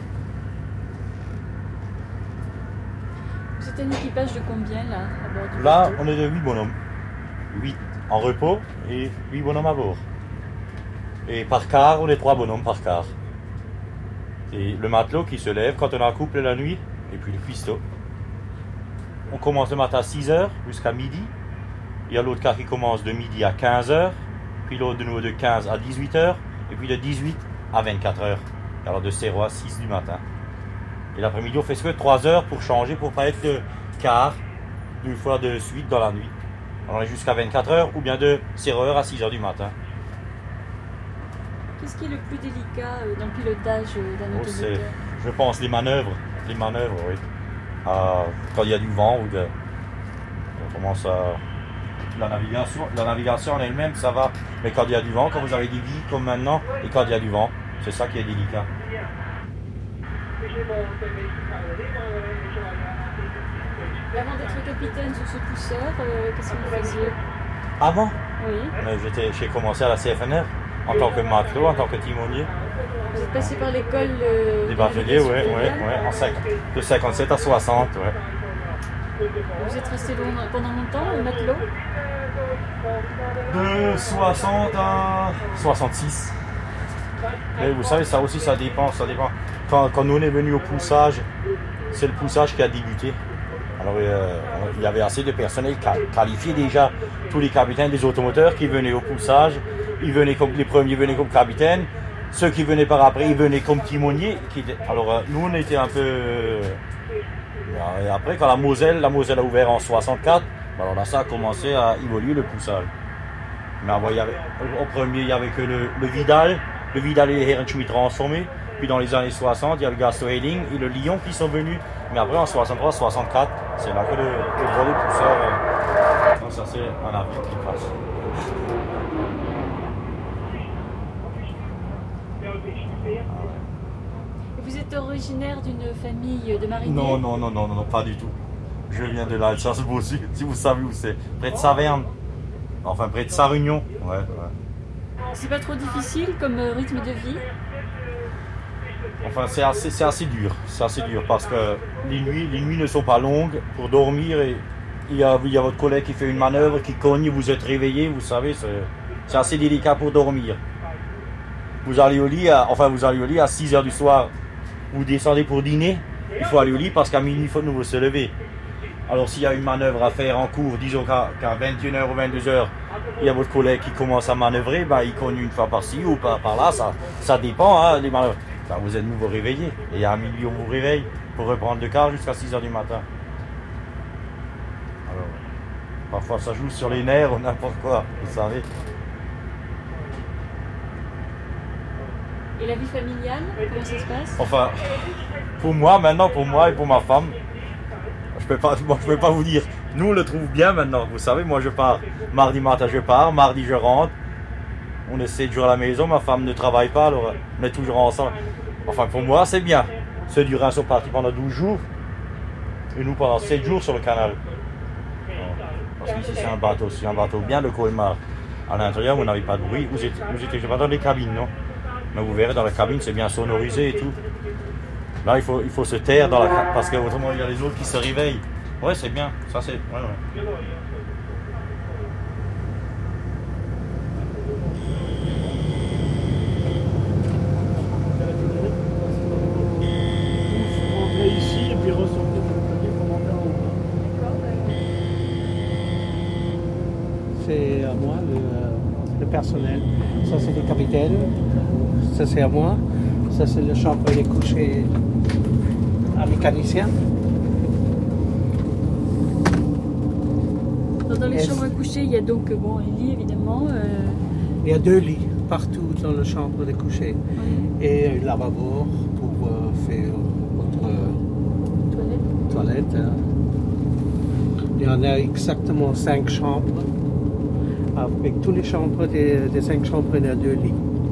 Vous êtes un équipage de combien là à bord du Là, bateau? on est de huit bonhommes. huit en repos et huit bonhommes à bord. Et par quart, on est trois bonhommes par quart. C'est le matelot qui se lève quand on a un couple la nuit, et puis le cuistot. On commence le matin à six heures jusqu'à midi. Il y a l'autre car qui commence de midi à quinze heures, puis l'autre de nouveau de quinze à dix-huit heures, et puis de dix-huit à vingt-quatre heures. Alors de zéro à six du matin. Et l'après-midi, on fait ce que trois heures pour changer, pour pas être le quart d'une fois de suite dans la nuit. Alors on est jusqu'à vingt-quatre heures, ou bien de zéro heure à six heures du matin. Qu'est-ce qui est le plus délicat euh, dans le pilotage euh, d'un Oh, automoteur? c'est, je pense, les manœuvres. Les manœuvres, oui. Ah, quand il y a du vent ou de... On commence à... La navigation, la navigation en elle-même, ça va. Mais quand il y a du vent, quand vous avez des vies comme maintenant, et quand il y a du vent, c'est ça qui est délicat. Avant d'être capitaine sur ce pousseur, euh, qu'est-ce que vous faisiez? Avant Oui. Mais j'étais, j'ai commencé à la C F N R, en tant que matelot, en tant que timonier. Vous êtes passé par l'école euh, Des de bacheliers, oui, navigation oui, fluviale. oui, en cinq, de cinquante-sept à soixante, ouais. Vous êtes resté long- pendant longtemps, le matelot? De soixante à soixante-six. Mais vous savez, ça aussi, ça dépend, ça dépend. Quand, quand nous on est venu au poussage, c'est le poussage qui a débuté. Alors, euh, il y avait assez de personnel qualifié déjà. Tous les capitaines des automoteurs qui venaient au poussage, ils venaient comme, les premiers venaient comme capitaines. Ceux qui venaient par après, ils venaient comme timoniers. Qui étaient, alors, euh, nous, on était un peu... Euh, et après, quand la Moselle, la Moselle a ouvert en soixante-quatre, alors là, ça a commencé à évoluer le poussage. Mais avant, il y avait, au premier, il n'y avait que le, le Vidal, le Vidal et les Herrenschmidt transformés. Puis dans les années soixante, il y avait Gasto Heding et le Lyon qui sont venus. Mais après, en soixante-trois soixante-quatre, c'est là que le, le gros des pousseurs. Euh, donc ça, c'est un avion qui passe. Vous êtes originaire d'une famille de mariniers? Non, non, non, non, non, pas du tout. Je viens de l'Alsace-Bossut, si vous savez où c'est. Près de Saverne. Enfin, près de Sarre-Union. Ouais, ouais. C'est pas trop difficile comme euh, rythme de vie? Enfin, c'est assez, c'est assez dur. C'est assez dur parce que les nuits, les nuits ne sont pas longues pour dormir. Et il y a, il y a votre collègue qui fait une manœuvre, qui cogne, vous êtes réveillé, vous savez, c'est, c'est assez délicat pour dormir. Vous allez au lit, à, enfin, vous allez au lit à six heures du soir. Vous descendez pour dîner, il faut aller au lit parce qu'à minuit, il faut de nouveau se lever. Alors s'il y a une manœuvre à faire en cours, disons qu'à, qu'à vingt et une heures ou vingt-deux heures, il y a votre collègue qui commence à manœuvrer, ben, il cogne une fois par-ci ou par, par là, ça, ça dépend, hein, les manœuvres. Ben, vous êtes nouveau réveillé, et à minuit on vous réveille pour reprendre le quart jusqu'à six heures du matin. Alors, parfois ça joue sur les nerfs ou n'importe quoi, vous savez. Et la vie familiale, comment ça se passe? Enfin, pour moi, maintenant, pour moi et pour ma femme, je peux pas, moi, je peux pas vous dire. Nous, on le trouve bien maintenant. Vous savez, moi, je pars mardi matin, je pars, mardi, je rentre. On est sept jours à la maison, ma femme ne travaille pas, alors on est toujours ensemble. Enfin, pour moi, c'est bien. Ceux du Rhin sont partis pendant douze jours, et nous pendant sept jours sur le canal. Parce qu'ici, c'est un bateau, c'est un bateau bien de Colmar. À l'intérieur, vous n'avez pas de bruit. Vous étiez, vous étiez pas dans les cabines, non? Mais vous verrez, dans la cabine, c'est bien sonorisé et tout. Là, il faut, il faut se taire dans la cabine, parce qu'autrement, il y a les autres qui se réveillent. Ouais, c'est bien. Ça, c'est... Ouais, ouais. Rentrez ici et puis ressortez pour le commander en haut. C'est à moi, le, le personnel. Ça, c'est les capitaines. Ça, c'est à moi. Ça, c'est la chambre des couchés à mécanicien. Dans les chambres à coucher, il y a donc bon, un lit évidemment. Euh... Il y a deux lits partout dans la chambre de coucher. Oui. Et un lavabo pour euh, faire votre euh, toilette. toilette hein. Il y en a exactement cinq chambres. Avec toutes les chambres des, des cinq chambres, il y a deux lits.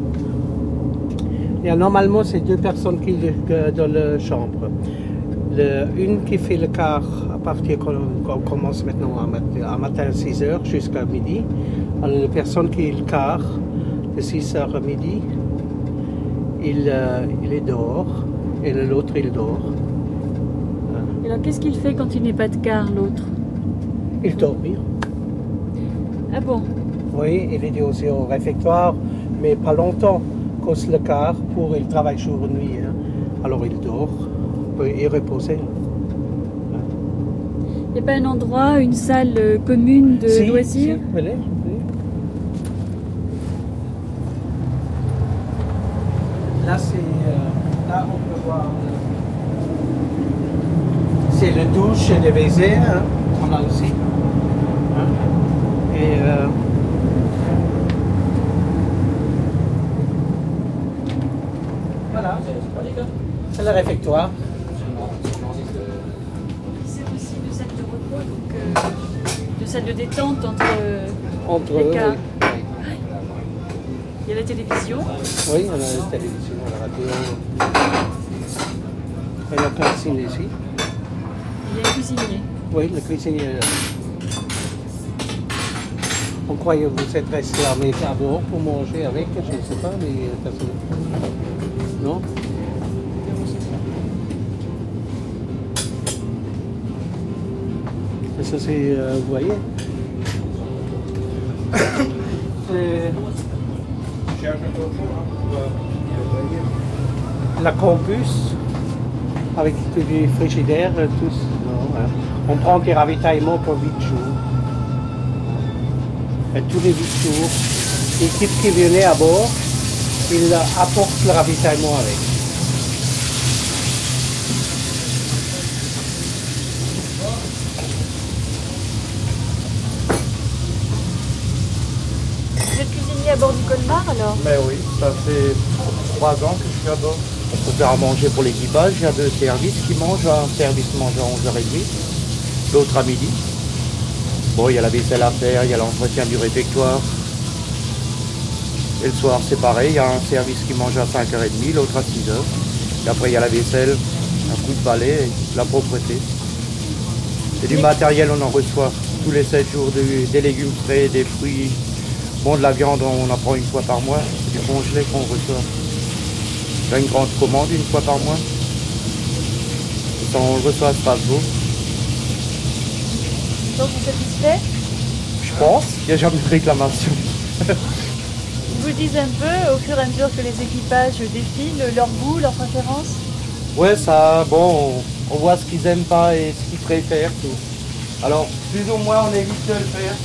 Et normalement, c'est deux personnes qui euh, dans la chambre. Le, une qui fait le quart à partir quand on commence maintenant à, à matin à six heures jusqu'à midi. Alors la personne qui est le quart de six heures à midi, il, euh, il est dehors et l'autre il dort. Et alors qu'est-ce qu'il fait quand il n'est pas de quart, l'autre? Il dort. Ah bon? Oui, il est aussi au réfectoire, mais pas longtemps, cause le quart, pour il travaille jour et nuit. Hein. Alors il dort, peut y reposer. Il n'y a pas un endroit, une salle euh, commune de Si, loisirs si, venez, venez. Là, c'est. euh, là, on peut voir. euh, c'est le douche et les W C, hein, on a aussi. Hein. Et. euh, voilà, c'est le réfectoire. C'est aussi une salle de repos, donc euh, une salle de détente entre, euh, Entre les eux, cas. oui. Il y a la télévision. Oui, on a la télévision, la radio. Et la cuisine ici. Il y a un cuisinier. Oui, le cuisinier est là. On croyait que vous êtes resté à mais à dehors pour manger avec, je ne sais pas, mais personne. Non? Et ça, c'est, euh, vous voyez? C'est la campus, avec tous les frigidaires, tous. Non, voilà. On prend des ravitaillements pour huit jours. Et tous les huit jours, l'équipe qui venait à bord, il apporte le ravitaillement avec. Vous êtes cuisinier à bord du Colmar alors? Mais oui, ça fait trois ans que je suis à bord. On peut faire à manger pour l'équipage. Il y a deux services qui mangent. Un service mange à onze heures trente, l'autre à midi. Bon, il y a la vaisselle à faire, il y a l'entretien du réfectoire. Et le soir, c'est pareil, il y a un service qui mange à cinq heures trente, l'autre à six heures. Et après, il y a la vaisselle, un coup de balai et la propreté. Et du matériel, on en reçoit tous les sept jours, de- des légumes frais, des fruits. Bon, de la viande, on en prend une fois par mois. Du congelé qu'on reçoit. Il y a une grande commande une fois par mois. Et ça, on le reçoit à Strasbourg. Donc vous êtes satisfait? Je pense, il n'y a jamais de réclamation. Ils vous disent un peu, au fur et à mesure que les équipages défilent, leur goût, leurs préférences? Ouais, ça, bon, on, on voit ce qu'ils aiment pas et ce qu'ils préfèrent, tout. Alors, plus ou moins, on évite de le faire.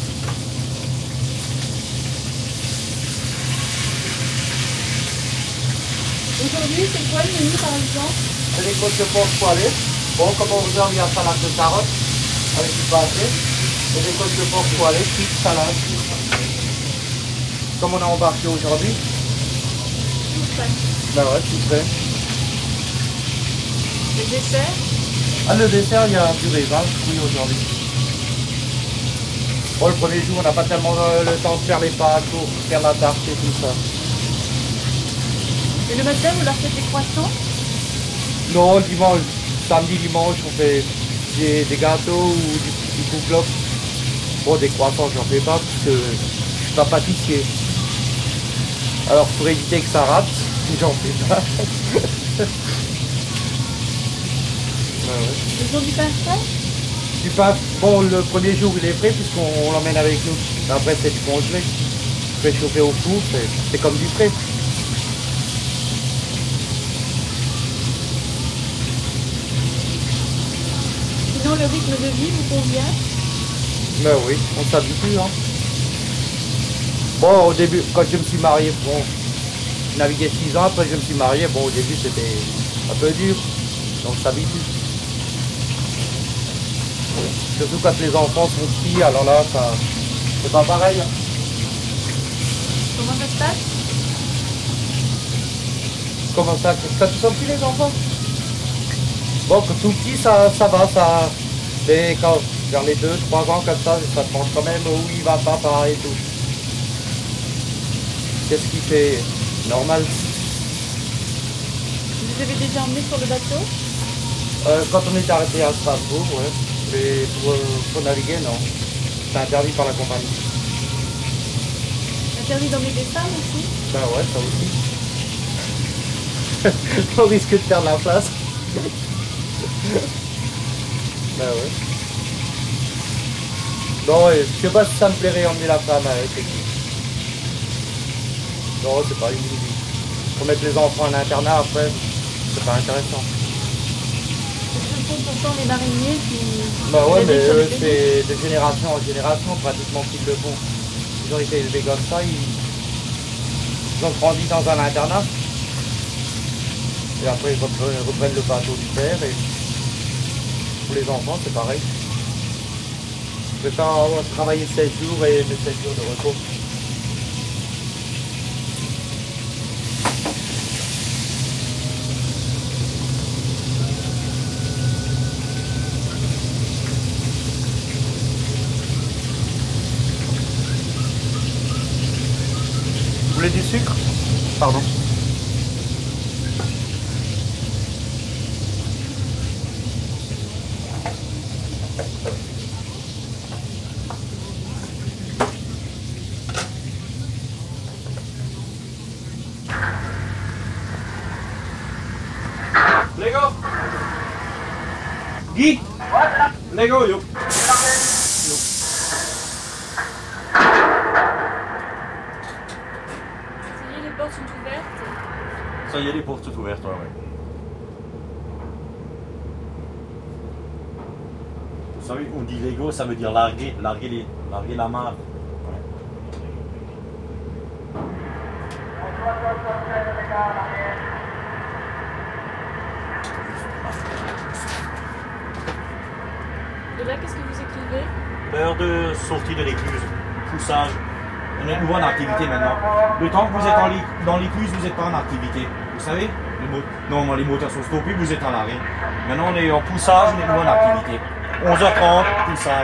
Aujourd'hui, c'est quoi le menu par exemple? C'est des côtes de porc poêlées. Bon, comme on vous a, il y a salade de carottes avec du pâté. Et des côtes de porc poêlées, frites, salade. Comme on a embarqué aujourd'hui. Tout frais. Ben ouais, tout frais. Le dessert? Ah, le dessert, il y a du raisin, oui, aujourd'hui. Bon, le premier jour, on n'a pas tellement euh, le temps de faire les pâtes pour faire la tarte et tout ça. Et le matin, vous leur faites des croissants? Non, le dimanche, samedi, dimanche, on fait des, des gâteaux ou du petit couploc. Bon, des croissants, j'en fais pas parce que je suis pas pâtissier. Alors, pour éviter que ça rate, j'en fais pas. Ben ouais. Ils ont du pain frais? Du pain, bon, le premier jour, il est frais puisqu'on l'emmène avec nous. Après, c'est du congelé. Fait chauffer au four, c'est- c'est comme du frais. Sinon, le rythme de vie vous convient? Ben oui, on s'habitue. Hein. Bon, au début, quand je me suis marié, bon, je naviguais six ans, après je me suis marié, bon, au début c'était un peu dur, donc on s'habitue. Surtout quand les enfants sont petits, alors là, ça, c'est pas pareil. Hein. Comment ça se passe? Comment ça, ça te sont petits les enfants? Bon, que tout petit, ça, ça va, ça. Mais quand vers les deux, trois ans comme ça, ça te mange quand même où il va papa et tout. Qu'est-ce qui fait normal? Vous avez déjà emmené sur le bateau? Euh, quand on est arrêté à Strasbourg, ouais. Mais pour, pour naviguer, non. C'est interdit par la compagnie. Interdit d'emmener des femmes aussi? Ben ouais, ça aussi. On risque de perdre la place. Ben ouais. Non, ouais, je sais pas si ça me plairait emmener la femme avec l'équipe. Non, c'est pas une idée. Faut mettre les enfants à l'internat après, c'est pas intéressant. Ce sont pourtant les mariniers qui... Bah ouais, mais eux, c'est de génération en génération pratiquement qu'ils le font. Ils ont été élevés comme ça, ils, ils ont grandi dans un internat. Et après ils reprennent, reprennent le bateau du père et pour les enfants c'est pareil. Je préfère travailler seize jours et mes sept jours de repos. Vous voulez du sucre? Pardon. Lego. Guy. Lego, yo. Les portes sont ouvertes. Ça y est, les portes sont ouvertes, ouais, ouais. Vous savez, on dit Lego, ça veut dire larguer, larguer, les, larguer la main. Et là, qu'est-ce que vous écrivez? L'heure de sortie de l'écluse, poussage. On est de nouveau en activité maintenant. Le temps que vous êtes en l'é- dans l'écluse, vous n'êtes pas en activité. Vous savez, les mo- normalement les moteurs sont stoppés, vous êtes en arrêt. Maintenant on est en poussage, on est de nouveau en activité. onze heures trente, poussage.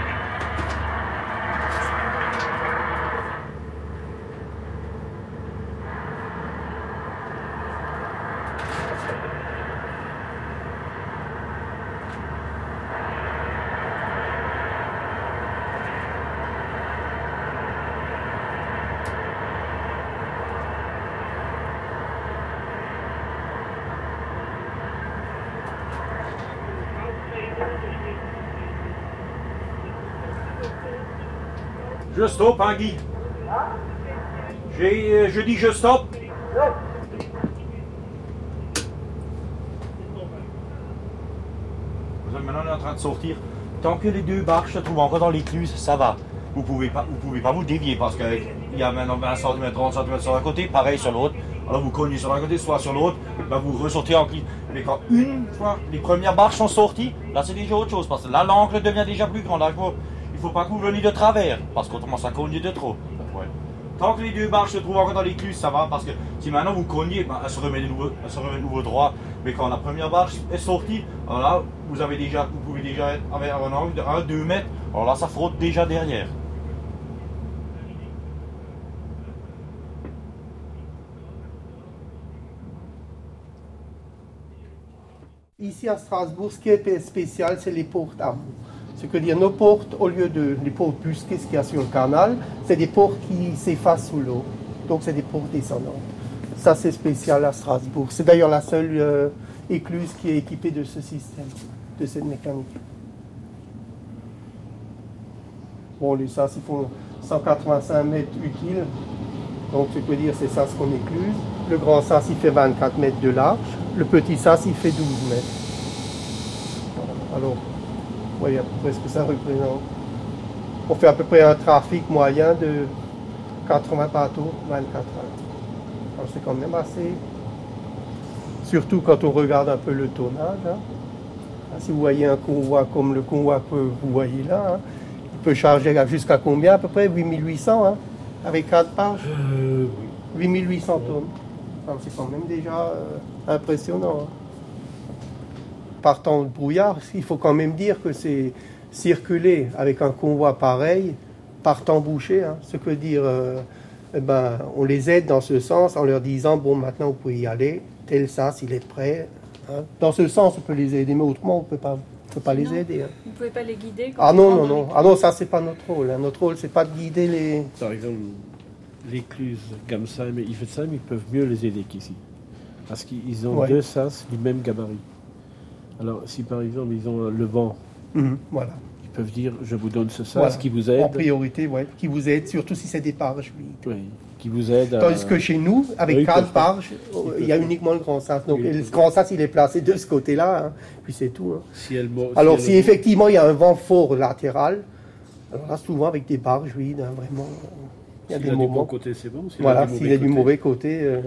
Je stoppe, hein, Guy. J'ai, euh, je dis je stoppe. Maintenant, on est en train de sortir. Tant que les deux barques se trouvent encore dans l'écluse, ça va. Vous pouvez pas, vous pouvez pas vous dévier parce qu'il y a maintenant vingt centimètres, trente centimètres sur un côté, pareil sur l'autre. Alors vous cognez sur un côté, soit sur l'autre, ben vous ressortez en glisse. Mais quand une fois les premières barques sont sorties, là c'est déjà autre chose parce que là l'angle devient déjà plus grand. Là, il faut, il faut pas que vous veniez de travers parce qu'autrement ça cogne de trop. Ouais. Tant que les deux barques se trouvent encore dans l'écluse, ça va parce que si maintenant vous cognez, ben, elle se remet de nouveau, elle se remet de nouveau droit. Mais quand la première barque est sortie, alors là vous avez déjà, vous pouvez déjà être avec un angle de un à deux mètres. Alors là ça frotte déjà derrière. Ici à Strasbourg, ce qui est spécial, c'est les portes à bout. Ce que dire, nos portes, au lieu de les portes busquées, ce qu'il y a sur le canal, c'est des portes qui s'effacent sous l'eau. Donc c'est des portes descendantes. Ça c'est spécial à Strasbourg. C'est d'ailleurs la seule euh, écluse qui est équipée de ce système, de cette mécanique. Bon, les sas, ils font cent quatre-vingt-cinq mètres utiles. Donc ce que dire, c'est ça ce qu'on écluse. Le grand sas, il fait vingt-quatre mètres de large. Le petit sas, il fait douze mètres. Alors, vous voyez à peu près ce que ça représente. On fait à peu près un trafic moyen de quatre-vingts bateaux, vingt-quatre heures. Alors c'est quand même assez... Surtout quand on regarde un peu le tonnage. Hein. Si vous voyez un convoi comme le convoi que vous voyez là, hein, il peut charger jusqu'à combien à peu près? huit mille huit cents, hein, avec quatre pages euh, huit mille huit cents tonnes. Alors c'est quand même déjà euh, impressionnant. Hein. Par temps de brouillard, il faut quand même dire que c'est circuler avec un convoi pareil, par temps bouché, hein, ce que dire, euh, eh ben, on les aide dans ce sens en leur disant, bon maintenant vous pouvez y aller, tel sas il est prêt. Hein. Dans ce sens on peut les aider, mais autrement on ne peut pas, on peut pas les aider. Hein. Vous ne pouvez pas les guider quand Ah non, non, non, ah non, ça c'est pas notre rôle. Hein. Notre rôle c'est pas de guider les... Par exemple, l'écluse Gamsheim et Iffelsheim, ils peuvent mieux les aider qu'ici. Parce qu'ils ont ouais. deux sas du même gabarit. Alors si par exemple ils ont le vent, mmh, voilà. ils Ils peuvent dire, je vous donne ce ça, Voilà. ce qui vous aide. En priorité, oui, qui vous aide, surtout si c'est des barges. Oui. Oui, qui vous aide. À... Tandis que chez nous, avec Oui, quatre peuvent pas. barges, il y a pas. uniquement le grand sas. Donc Oui, le grand sas, il est placé de ce côté-là, hein, puis c'est tout. Hein. Si elle mo- Alors si si elle- effectivement il y a un vent fort latéral, alors là souvent avec des barges, oui, hein, vraiment, il y a S'il des a du moments. bon côté, c'est bon. S'il a Voilà, du s'il mauvais a du côté. mauvais côté. euh,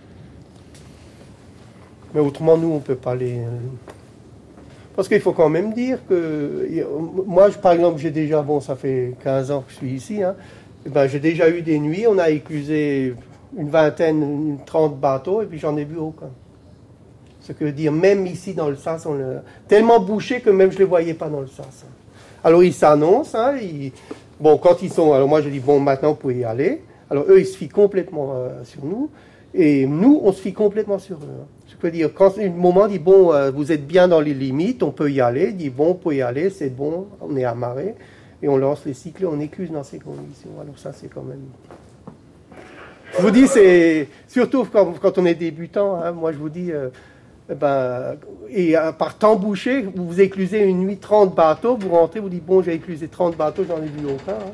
Mais autrement, nous, on ne peut pas les. euh, Parce qu'il faut quand même dire que. Moi, je- par exemple, j'ai déjà. Bon, ça fait quinze ans que je suis ici. Hein, eh ben, j'ai déjà eu des nuits, on a éclusé une vingtaine, une trente bateaux, et puis j'en ai vu aucun. Ce que veut dire, même ici dans le sas, on le... tellement bouché que même je ne les voyais pas dans le sas. Hein. Alors ils s'annoncent, hein, ils... bon, quand ils sont. Alors moi, je dis, bon, maintenant, vous pouvez y aller. Alors eux, ils se fient complètement euh, sur nous. Et nous, on se fie complètement sur eux. Je peux dire, quand un moment dit, bon, euh, vous êtes bien dans les limites, on peut y aller, il dit, bon, on peut y aller, c'est bon, on est amarré, et on lance les cycles, on écluse dans ces conditions. Alors ça, c'est quand même... Je vous dis, c'est... Surtout quand, quand on est débutant, hein, moi je vous dis, euh, ben, et euh, par temps bouché, vous vous éclusez une nuit trente bateaux, vous rentrez, vous dites, bon, j'ai éclusé trente bateaux, j'en ai vu aucun. Hein.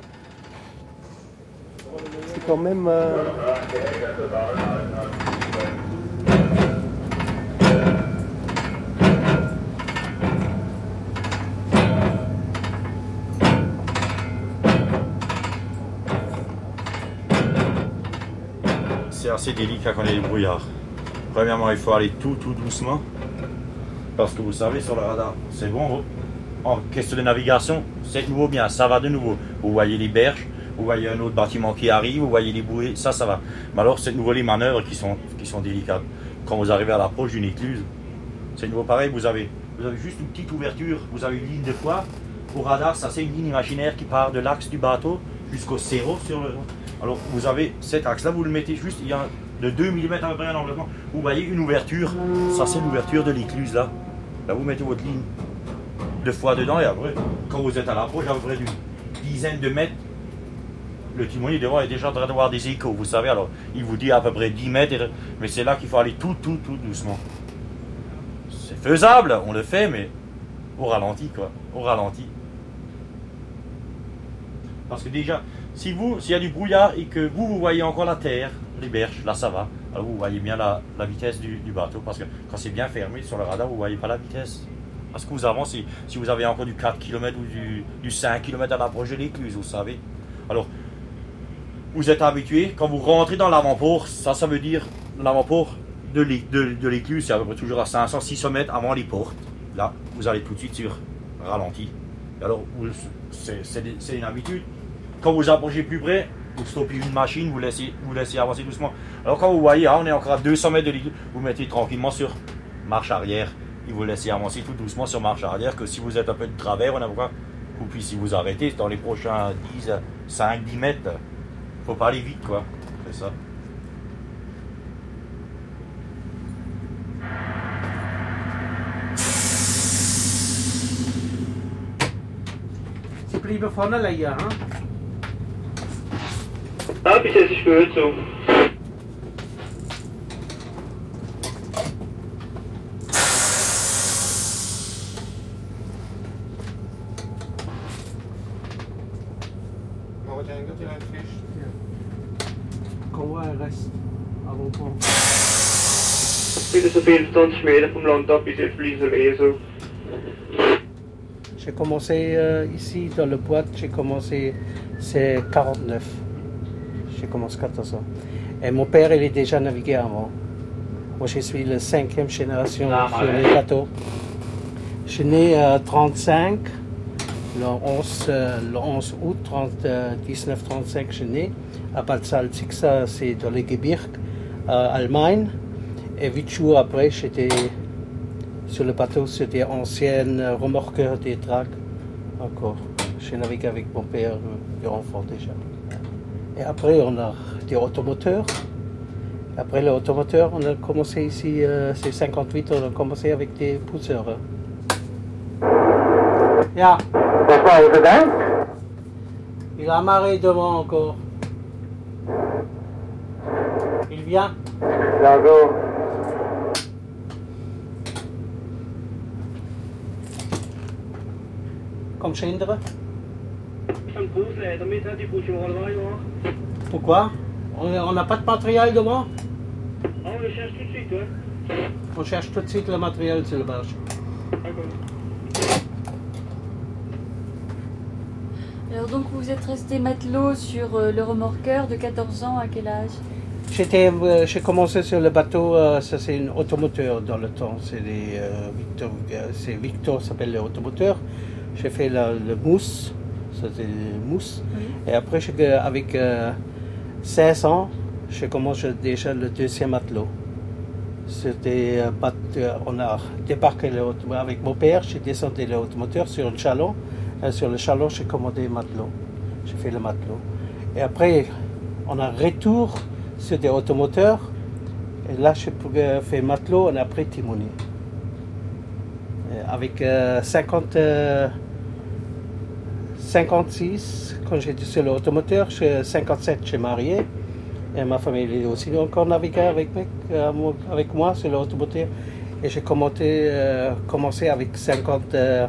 C'est quand même... Euh... C'est assez délicat quand il y a des brouillards. Premièrement, il faut aller tout, tout doucement. Parce que vous savez, sur le radar, c'est bon. En question de navigation, c'est de nouveau bien, ça va de nouveau. Vous voyez les berges, vous voyez un autre bâtiment qui arrive, vous voyez les bouées, ça, ça va. Mais alors, c'est de nouveau les manœuvres qui sont, qui sont délicates. Quand vous arrivez à l'approche d'une écluse, c'est de nouveau pareil, vous avez, vous avez juste une petite ouverture, vous avez une ligne de poids. Au radar, ça c'est une ligne imaginaire qui part de l'axe du bateau jusqu'au zéro sur le... Alors, vous avez cet axe-là, vous le mettez juste, il y a de deux millimètres à peu près un enveloppement. Vous voyez une ouverture, ça c'est l'ouverture de l'écluse là. Là, vous mettez votre ligne deux fois dedans et après, quand vous êtes à l'approche, à peu près d'une dizaine de mètres, le timonier devant est déjà en train de voir des échos, vous savez. Alors, il vous dit à peu près dix mètres, et... mais c'est là qu'il faut aller tout, tout, tout doucement. C'est faisable, on le fait, mais au ralenti, quoi. Au ralenti. Parce que déjà, si vous, s'il y a du brouillard et que vous, vous voyez encore la terre, les berges, là ça va. Alors vous voyez bien la, la vitesse du, du bateau, parce que quand c'est bien fermé sur le radar, vous ne voyez pas la vitesse. Parce que vous avancez, si vous avez encore du quatre kilomètres ou du, du cinq kilomètres à l'approche de l'écluse, vous savez. Alors, vous êtes habitué, quand vous rentrez dans l'avant-port, ça, ça veut dire l'avant-port de l'écluse, c'est à peu près toujours à cinq cents à six cents mètres avant les portes. Là, vous allez tout de suite sur ralenti. Et alors, c'est une habitude. Quand vous approchez plus près, vous stoppez une machine, vous laissez, vous laissez avancer doucement. Alors quand vous voyez, ah, on est encore à deux cents mètres de l'écluse, vous mettez tranquillement sur marche arrière et vous laissez avancer tout doucement sur marche arrière, que si vous êtes un peu de travers, on a besoin que vous puissiez vous arrêter dans les prochains dix, cinq, dix mètres. Il ne faut pas aller vite, quoi. C'est ça. Sie bleiben vorne liegen, hein? Ah, bis jetzt ist gut so. Convoi reste avant pont. Wieder so vierundzwanzig Meter vom Land ab, bis jetzt bleiben wir eher so. J'ai commencé euh, ici dans le boîte, j'ai commencé, c'est quarante-neuf. J'ai commencé quatorze ans. Et mon père, il est déjà navigué avant. Moi, je suis la cinquième génération Ah, sur ouais. les bateaux. Je suis né à trente-cinq, le onze, euh, le onze août mille neuf cent trente-cinq, je suis né à Bad Salzig, ça c'est dans les Gebirges, à Allemagne. Et huit jours après, j'étais sur le bateau, c'était ancienne remorqueur des dracs. Encore, j'ai navigué avec mon père euh, de enfant déjà. Et après, on a des automoteurs. Après le automoteur, on a commencé ici, euh, c'est cinquante-huit, on a commencé avec des pousseurs. Ja. Il a amarré devant encore. Il vient. Comme schinderen. Ça me pousse, là, damit hat die Bouche au Pourquoi? On n'a pas de matériel devant? Ah, on le cherche tout de suite, ouais. On cherche tout de suite le matériel sur le barge. D'accord. Alors donc vous êtes resté matelot sur euh, le remorqueur de quatorze ans, à quel âge? J'étais, euh, j'ai commencé sur le bateau, euh, ça c'est un automoteur dans le temps, c'est des euh, Victor, euh, c'est Victor s'appelle l'automoteur. J'ai fait la, le mousse, ça c'est le mousse. Oui. Et après j'ai, avec euh, seize ans, j'ai commencé déjà le deuxième matelot. C'était, euh, on a débarqué le, avec mon père, j'ai descendu l'automoteur sur un chalon. Et sur le chalon, j'ai commandé matelot. J'ai fait le matelot. Et après, on a retour sur des automoteurs. Et là, j'ai fait matelot et après timonier. Et avec euh, cinquante, euh, cinquante-six, quand j'étais sur l'automoteur, cinquante-sept, j'ai marié. Et ma famille est aussi encore navigué avec, euh, avec moi sur l'automoteur. Et j'ai commencé, euh, commencé avec cinquante-neuf.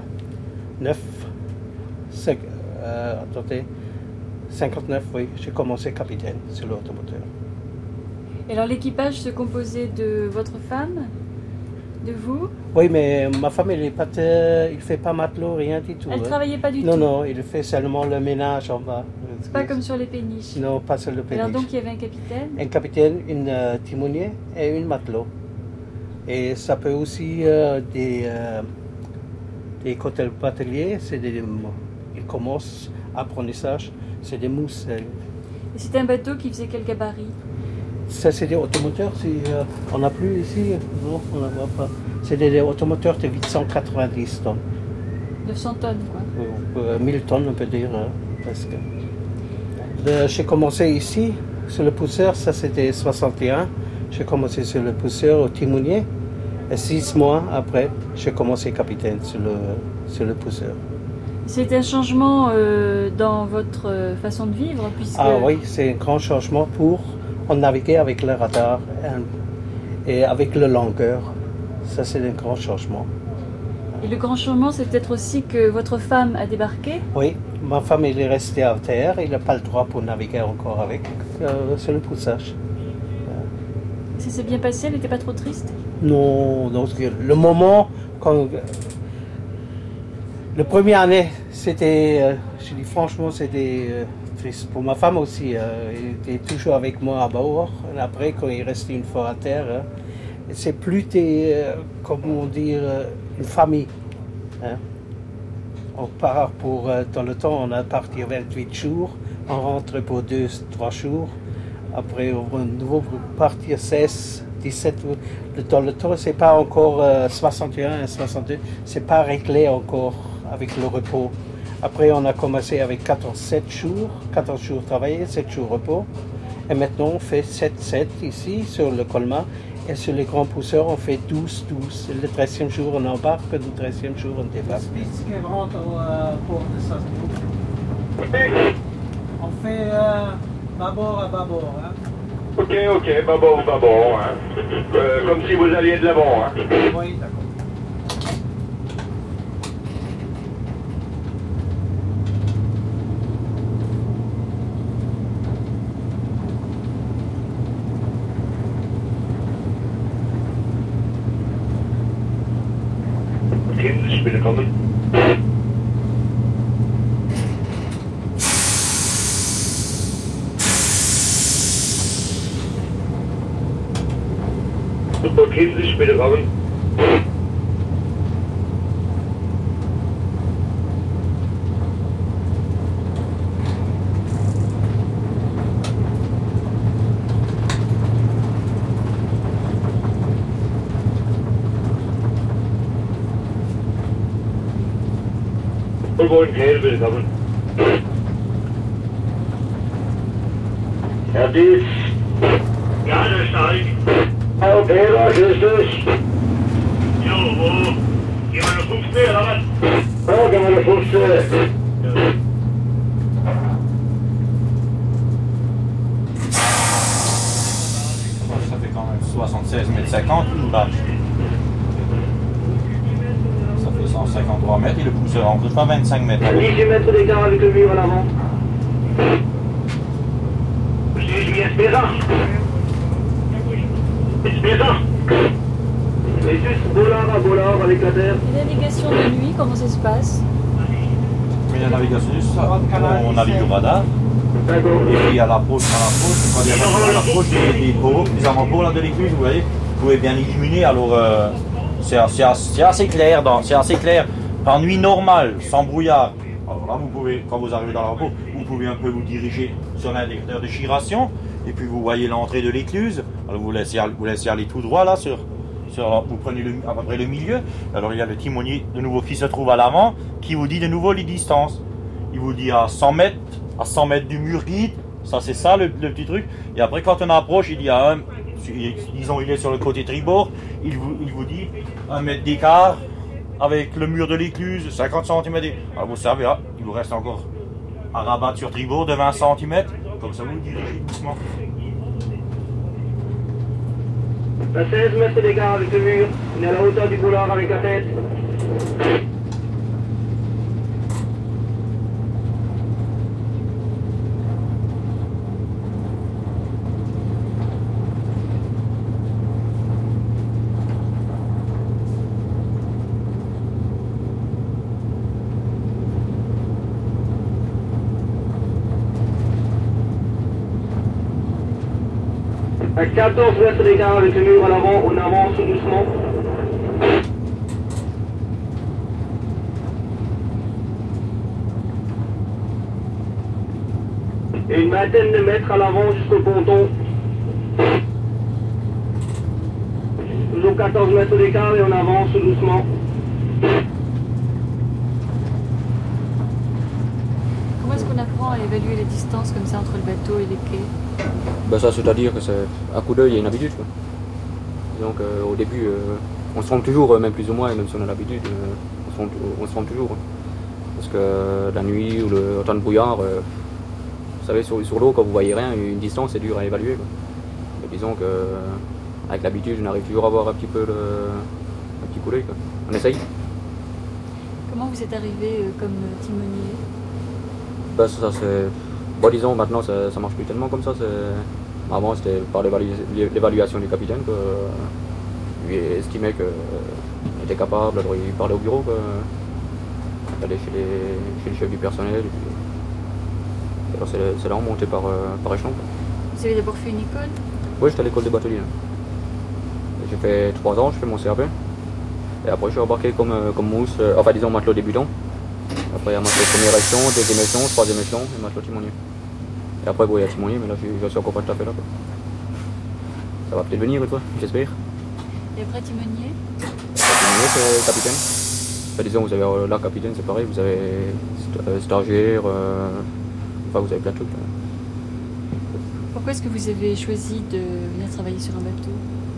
Euh, attendez, cinquante-neuf, oui, j'ai commencé capitaine sur l'automoteur. Et alors l'équipage se composait de votre femme, de vous? Oui, mais ma femme, elle ne fait pas matelot, rien du tout. Elle ne hein. travaillait pas du non, tout? Non, non, il fait seulement le ménage en bas. C'est pas comme sur les péniches? Non, pas sur le péniche. Alors donc il y avait un capitaine? Un capitaine, une euh, timonier et une matelot. Et ça peut aussi euh, des, euh, des côtés bateliers, c'est des... Ils commencent apprentissage, c'est des mousses. Et c'était un bateau qui faisait quel gabarit? Ça, c'est des automoteurs. Euh, on n'a plus ici, non, on n'en voit pas. C'est des, des automoteurs de huit cent quatre-vingt-dix tonnes. neuf cents tonnes, quoi. Euh, mille tonnes, on peut dire, euh, presque. Le, j'ai commencé ici, sur le pousseur, ça c'était soixante et un. J'ai commencé sur le pousseur au timonier. Et six mois après, j'ai commencé capitaine sur le, sur le pousseur. C'est un changement euh, dans votre euh, façon de vivre puisque... Ah oui, c'est un grand changement pour on naviguer avec le radar et avec le longueur. Ça, c'est un grand changement. Et le grand changement, c'est peut-être aussi que votre femme a débarqué? Oui, ma femme, elle est restée à terre. Elle n'a pas le droit pour naviguer encore avec. Euh, c'est le poussage. Ça s'est bien passé? Elle n'était pas trop triste? Non, donc le moment quand... La première année, c'était, euh, je dis franchement, c'était euh, triste. Pour ma femme aussi, euh, elle était toujours avec moi à bord. Et après, quand il restait une fois à terre, hein, c'est plus, des, euh, comment dire, euh, une famille. Hein. On part pour, euh, dans le temps, on a parti vingt-huit jours, on rentre pour deux, trois jours. Après, on va de nouveau partir seize, dix-sept. Dans le temps, c'est pas encore euh, soixante et un et soixante-deux, c'est pas réglé encore avec le repos. Après, on a commencé avec quatorze, sept jours, quatorze jours travaillés, sept jours repos. Et maintenant, on fait sept, sept ici, sur le Colmar. Et sur les grands pousseurs, on fait douze, douze. Le treizième jour, on embarque, le treizième jour, on débarque. qui rentre au euh, port de Strasbourg. On fait euh, bâbord à bâbord. Hein. Ok, ok, bâbord ou bâbord. Hein. Euh, comme si vous alliez de l'avant. Hein. Oui, d'accord. Kind binnenkomen. Kind is binnenkomen. Gewoon heel binnenkomen. Ja, dit. Ja, daar sta ik. Oké, waar is dus? Jo, wo? Geh mal nach fünfzehn, oder was? Ja, geh mal nach fünfzehn. Ça fait quand même soixante-seize mètres cinquante une bâche. Ça fait cent cinquante-trois mètres et le pousseur entre pas vingt-cinq mètres. dix-huit mètres d'écart avec le mur à l'avant. Je dis Julien Spézin. Spézin. Et juste Bollard à Bollard avec la terre. La navigation de nuit, comment ça se passe? Mais la navigation du ça, on navigue au radar. Et puis à l'approche, à l'approche, quand il y a à l'approche des, des pots, des avant-pots là de l'écluse, vous voyez, vous pouvez bien illuminer. Alors euh, c'est assez, assez clair, c'est assez clair. Par nuit normale, sans brouillard. Alors là, vous pouvez, quand vous arrivez dans l'avant-pot, vous pouvez un peu vous diriger sur l'indicateur de gyration, et puis vous voyez l'entrée de l'écluse. Alors vous laissez, vous laissez aller tout droit là sur. Sur, vous prenez le, à peu près le milieu. Alors il y a le timonier de nouveau qui se trouve à l'avant, qui vous dit de nouveau les distances. Il vous dit à cent mètres, à cent mètres du mur guide. Ça c'est ça le, le petit truc. Et après quand on approche, il dit à un, disons il est sur le côté tribord, il vous, il vous dit un mètre d'écart avec le mur de l'écluse, cinquante centimètres. Alors vous savez, là, il vous reste encore à rabattre sur tribord de vingt centimètres. Comme ça vous dirigez doucement. À seize mètres d'écart avec le mur, on est à la hauteur du boulard avec la tête. À quatorze mètres d'écart avec le mur à l'avant, on avance doucement. Et une vingtaine de mètres à l'avant jusqu'au ponton. Toujours quatorze mètres d'écart et on avance doucement. Comment est-ce qu'on apprend à évaluer les distances comme ça entre le bateau et les quais? Ben ça, c'est-à-dire que c'est à coup d'œil, il y a une habitude. Quoi. Donc euh, au début, euh, on se trompe toujours, euh, même plus ou moins, même si on a l'habitude, euh, on, se trompe, on se trompe toujours. Hein. Parce que euh, la nuit ou le temps de brouillard, euh, vous savez, sur, sur l'eau, quand vous voyez rien, une distance, c'est dur à évaluer. Quoi. Mais disons que euh, avec l'habitude, on arrive toujours à avoir un petit peu le, un petit coup d'œil. On essaye. Comment vous êtes arrivé euh, comme timonier? Ben ça, c'est... Bon, disons, maintenant, ça, ça marche plus tellement comme ça. Avant, c'était par l'évaluation du capitaine que lui estimait qu'il était capable, alors il parlait au bureau, il allait chez, les, chez le chef du personnel. Et puis, alors c'est là on montait par, par échelon. Quoi. Vous avez d'abord fait une école? Oui, j'étais à l'école des bateliers. J'ai fait trois ans, je fais mon C A P. Et après, je suis embarqué comme, comme mousse, enfin disons matelot débutant. Après, il y a matelot première échelon, deuxième échelon, troisième échelon et matelot timonier. Et après, bon, il y a timonier, mais là, je, je suis encore pas tout à fait là. Quoi. Ça va peut-être venir une fois, j'espère. Et après, timonier? Timonier, c'est capitaine. Enfin, disons, vous avez là, capitaine, c'est pareil, vous avez stagiaire, euh, enfin, vous avez plein de trucs. Pourquoi est-ce que vous avez choisi de venir travailler sur un bateau?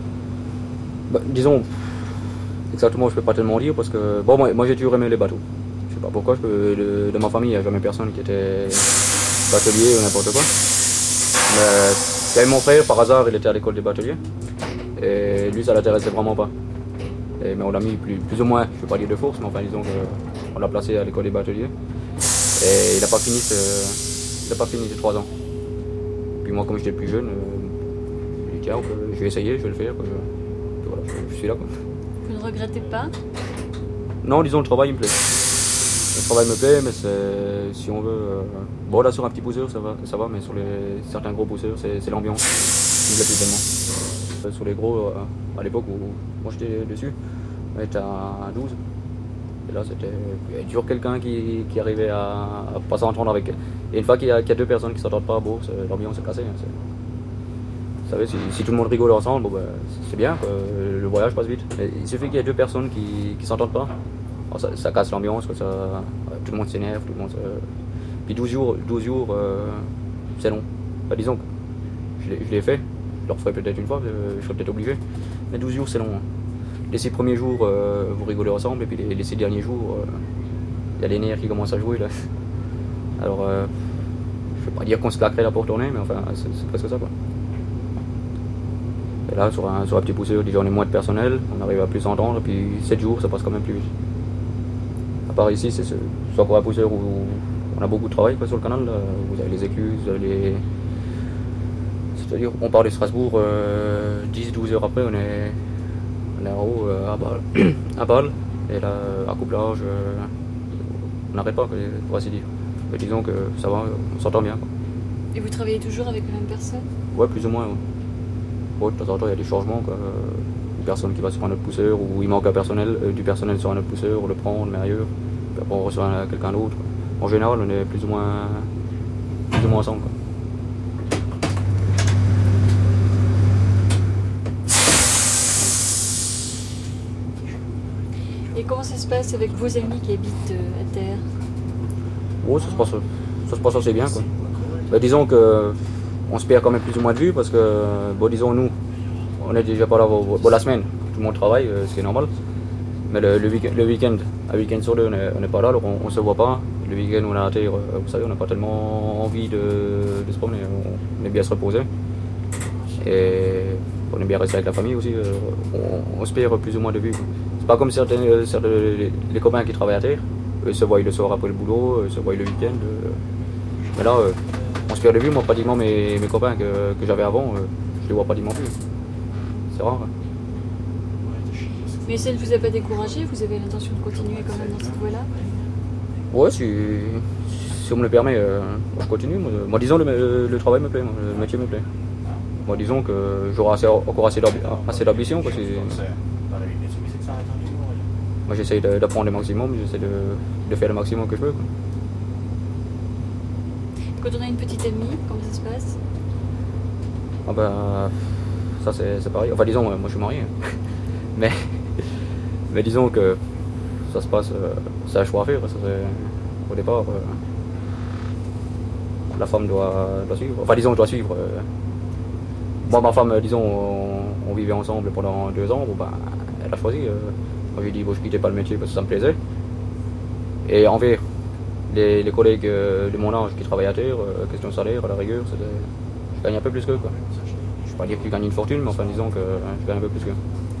Bah, disons, exactement, je peux pas tellement dire parce que, bon, moi, moi j'ai toujours aimé les bateaux. Je sais pas pourquoi, je peux, de, de ma famille, il n'y a jamais personne qui était batelier ou n'importe quoi. Mais j'avais mon frère, par hasard, il était à l'école des bateliers. Et lui, ça l'intéressait vraiment pas. Et, mais on l'a mis plus, plus ou moins, je ne peux pas dire de force, mais enfin, disons qu'on l'a placé à l'école des bateliers. Et il n'a pas fini ce, il a pas fini ces trois ans. Puis moi, comme j'étais plus jeune, euh, j'ai dit tiens, je vais essayer, je vais le faire. Quoi. Puis voilà, je, je suis là. Quoi. Vous ne regrettez pas? Non, disons, le travail il me plaît. Le travail me plaît, mais c'est, si on veut... Euh, bon, là, sur un petit pousseur, ça va, ça va mais sur les, certains gros pousseurs, c'est l'ambiance qui me plaît plus tellement. Euh, sur les gros, euh, à l'époque où moi j'étais dessus, on était à douze. Et là, c'était... Il y a toujours quelqu'un qui, qui arrivait à, à pas s'entendre avec... Et une fois qu'il y, qu y a deux personnes qui s'entendent pas, bon, l'ambiance est cassée. Hein, vous savez, si, si tout le monde rigole ensemble, bon, ben, c'est bien, quoi, le voyage passe vite. Mais il suffit qu'il y ait deux personnes qui ne s'entendent pas. Alors, ça, ça casse l'ambiance, ça, tout le monde s'énerve, tout le monde... Se... Puis douze jours, douze jours euh, c'est long. Enfin, disons que je l'ai fait, je le referai peut-être une fois, je serai peut-être obligé. Mais douze jours, c'est long. Hein. Les six premiers jours, euh, vous rigolez ensemble, et puis les, les six derniers jours, il euh, y a les nerfs qui commencent à jouer. Là. Alors, euh, je ne vais pas dire qu'on se claquerait là pour tourner, mais enfin, c'est presque ça. Quoi. Et là, sur un, sur un petit pousseur, déjà on est moins de personnel, on arrive à plus s'entendre, et puis sept jours, ça passe quand même plus vite. À part ici, c'est ce, soit pour un pousseur où on a beaucoup de travail quoi, sur le canal. Là. Vous avez les écluses, vous avez les... C'est-à-dire, on part de Strasbourg, euh, dix douze heures après, on est, on est en haut euh, à Bâle. à Bâle. Et là, accouplage, euh, on n'arrête pas, pour ainsi dire. Mais disons que ça va, on s'entend bien. Quoi. Et vous travaillez toujours avec la même personne? Ouais, plus ou moins. Ouais. Bon, de temps en temps, il y a des changements. Quoi. Une personne qui va sur un autre pousseur, ou il manque un personnel, euh, du personnel sur un autre pousseur, on le prend, on le met ailleurs. Puis après, on reçoit quelqu'un d'autre. En général, on est plus ou moins, plus ou moins ensemble. Quoi. Et comment ça se passe avec vos amis qui habitent euh, à terre? Oh, ça se passe, ça se passe assez bien. Quoi. Bah, disons que on se perd quand même plus ou moins de vue parce que, bon, disons nous, on est déjà pas là bon, bon, la semaine, tout le monde travaille, euh, ce qui est normal. Mais le, le week-end, le week-end, un week-end sur deux, on n'est pas là, alors on, on se voit pas. Le week-end où on est à terre, euh, vous savez, on n'a pas tellement envie de, de se promener, on, on est bien se reposer. Et on est bien resté avec la famille aussi, euh, on, on se perd plus ou moins de vue. Quoi. C'est pas comme certains, certains les, les copains qui travaillent à terre, eux se voient le soir après le boulot, eux se voient le week-end. Euh, mais là, euh, on se perd de vue, moi pratiquement mes, mes copains que, que j'avais avant, euh, je les vois pratiquement plus. C'est rare. Hein. Mais ça ne vous a pas découragé? Vous avez l'intention de continuer quand même dans cette voie-là? Ouais, si, si on me le permet, euh, je continue. Moi, moi disons, le, le travail me plaît, moi, le métier me plaît. Moi, disons que j'aurai assez, encore assez d'ambition. Parce que moi, j'essaye d'apprendre le maximum, j'essaie de, de faire le maximum que je peux. Quoi. Quand on a une petite amie, comment ça se passe? Ah ben, ça c'est pareil. Enfin, disons, moi je suis marié. mais, mais disons que ça se passe, euh, c'est un choix à faire. Ça, au départ, euh, la femme doit, doit suivre. Enfin, disons, doit suivre. Euh, moi, ma femme, disons, on, on vivait ensemble pendant deux ans. Bon, ben, elle a choisi. Euh, moi, j'ai dit, bon, je quittais pas le métier parce que ça me plaisait. Et envers les, les collègues de mon âge qui travaillent à terre, euh, question salaire, à la rigueur, je gagne un peu plus qu'eux. Quoi. Je ne vais pas dire que je gagne une fortune, mais enfin, disons que hein, je gagne un peu plus qu'eux.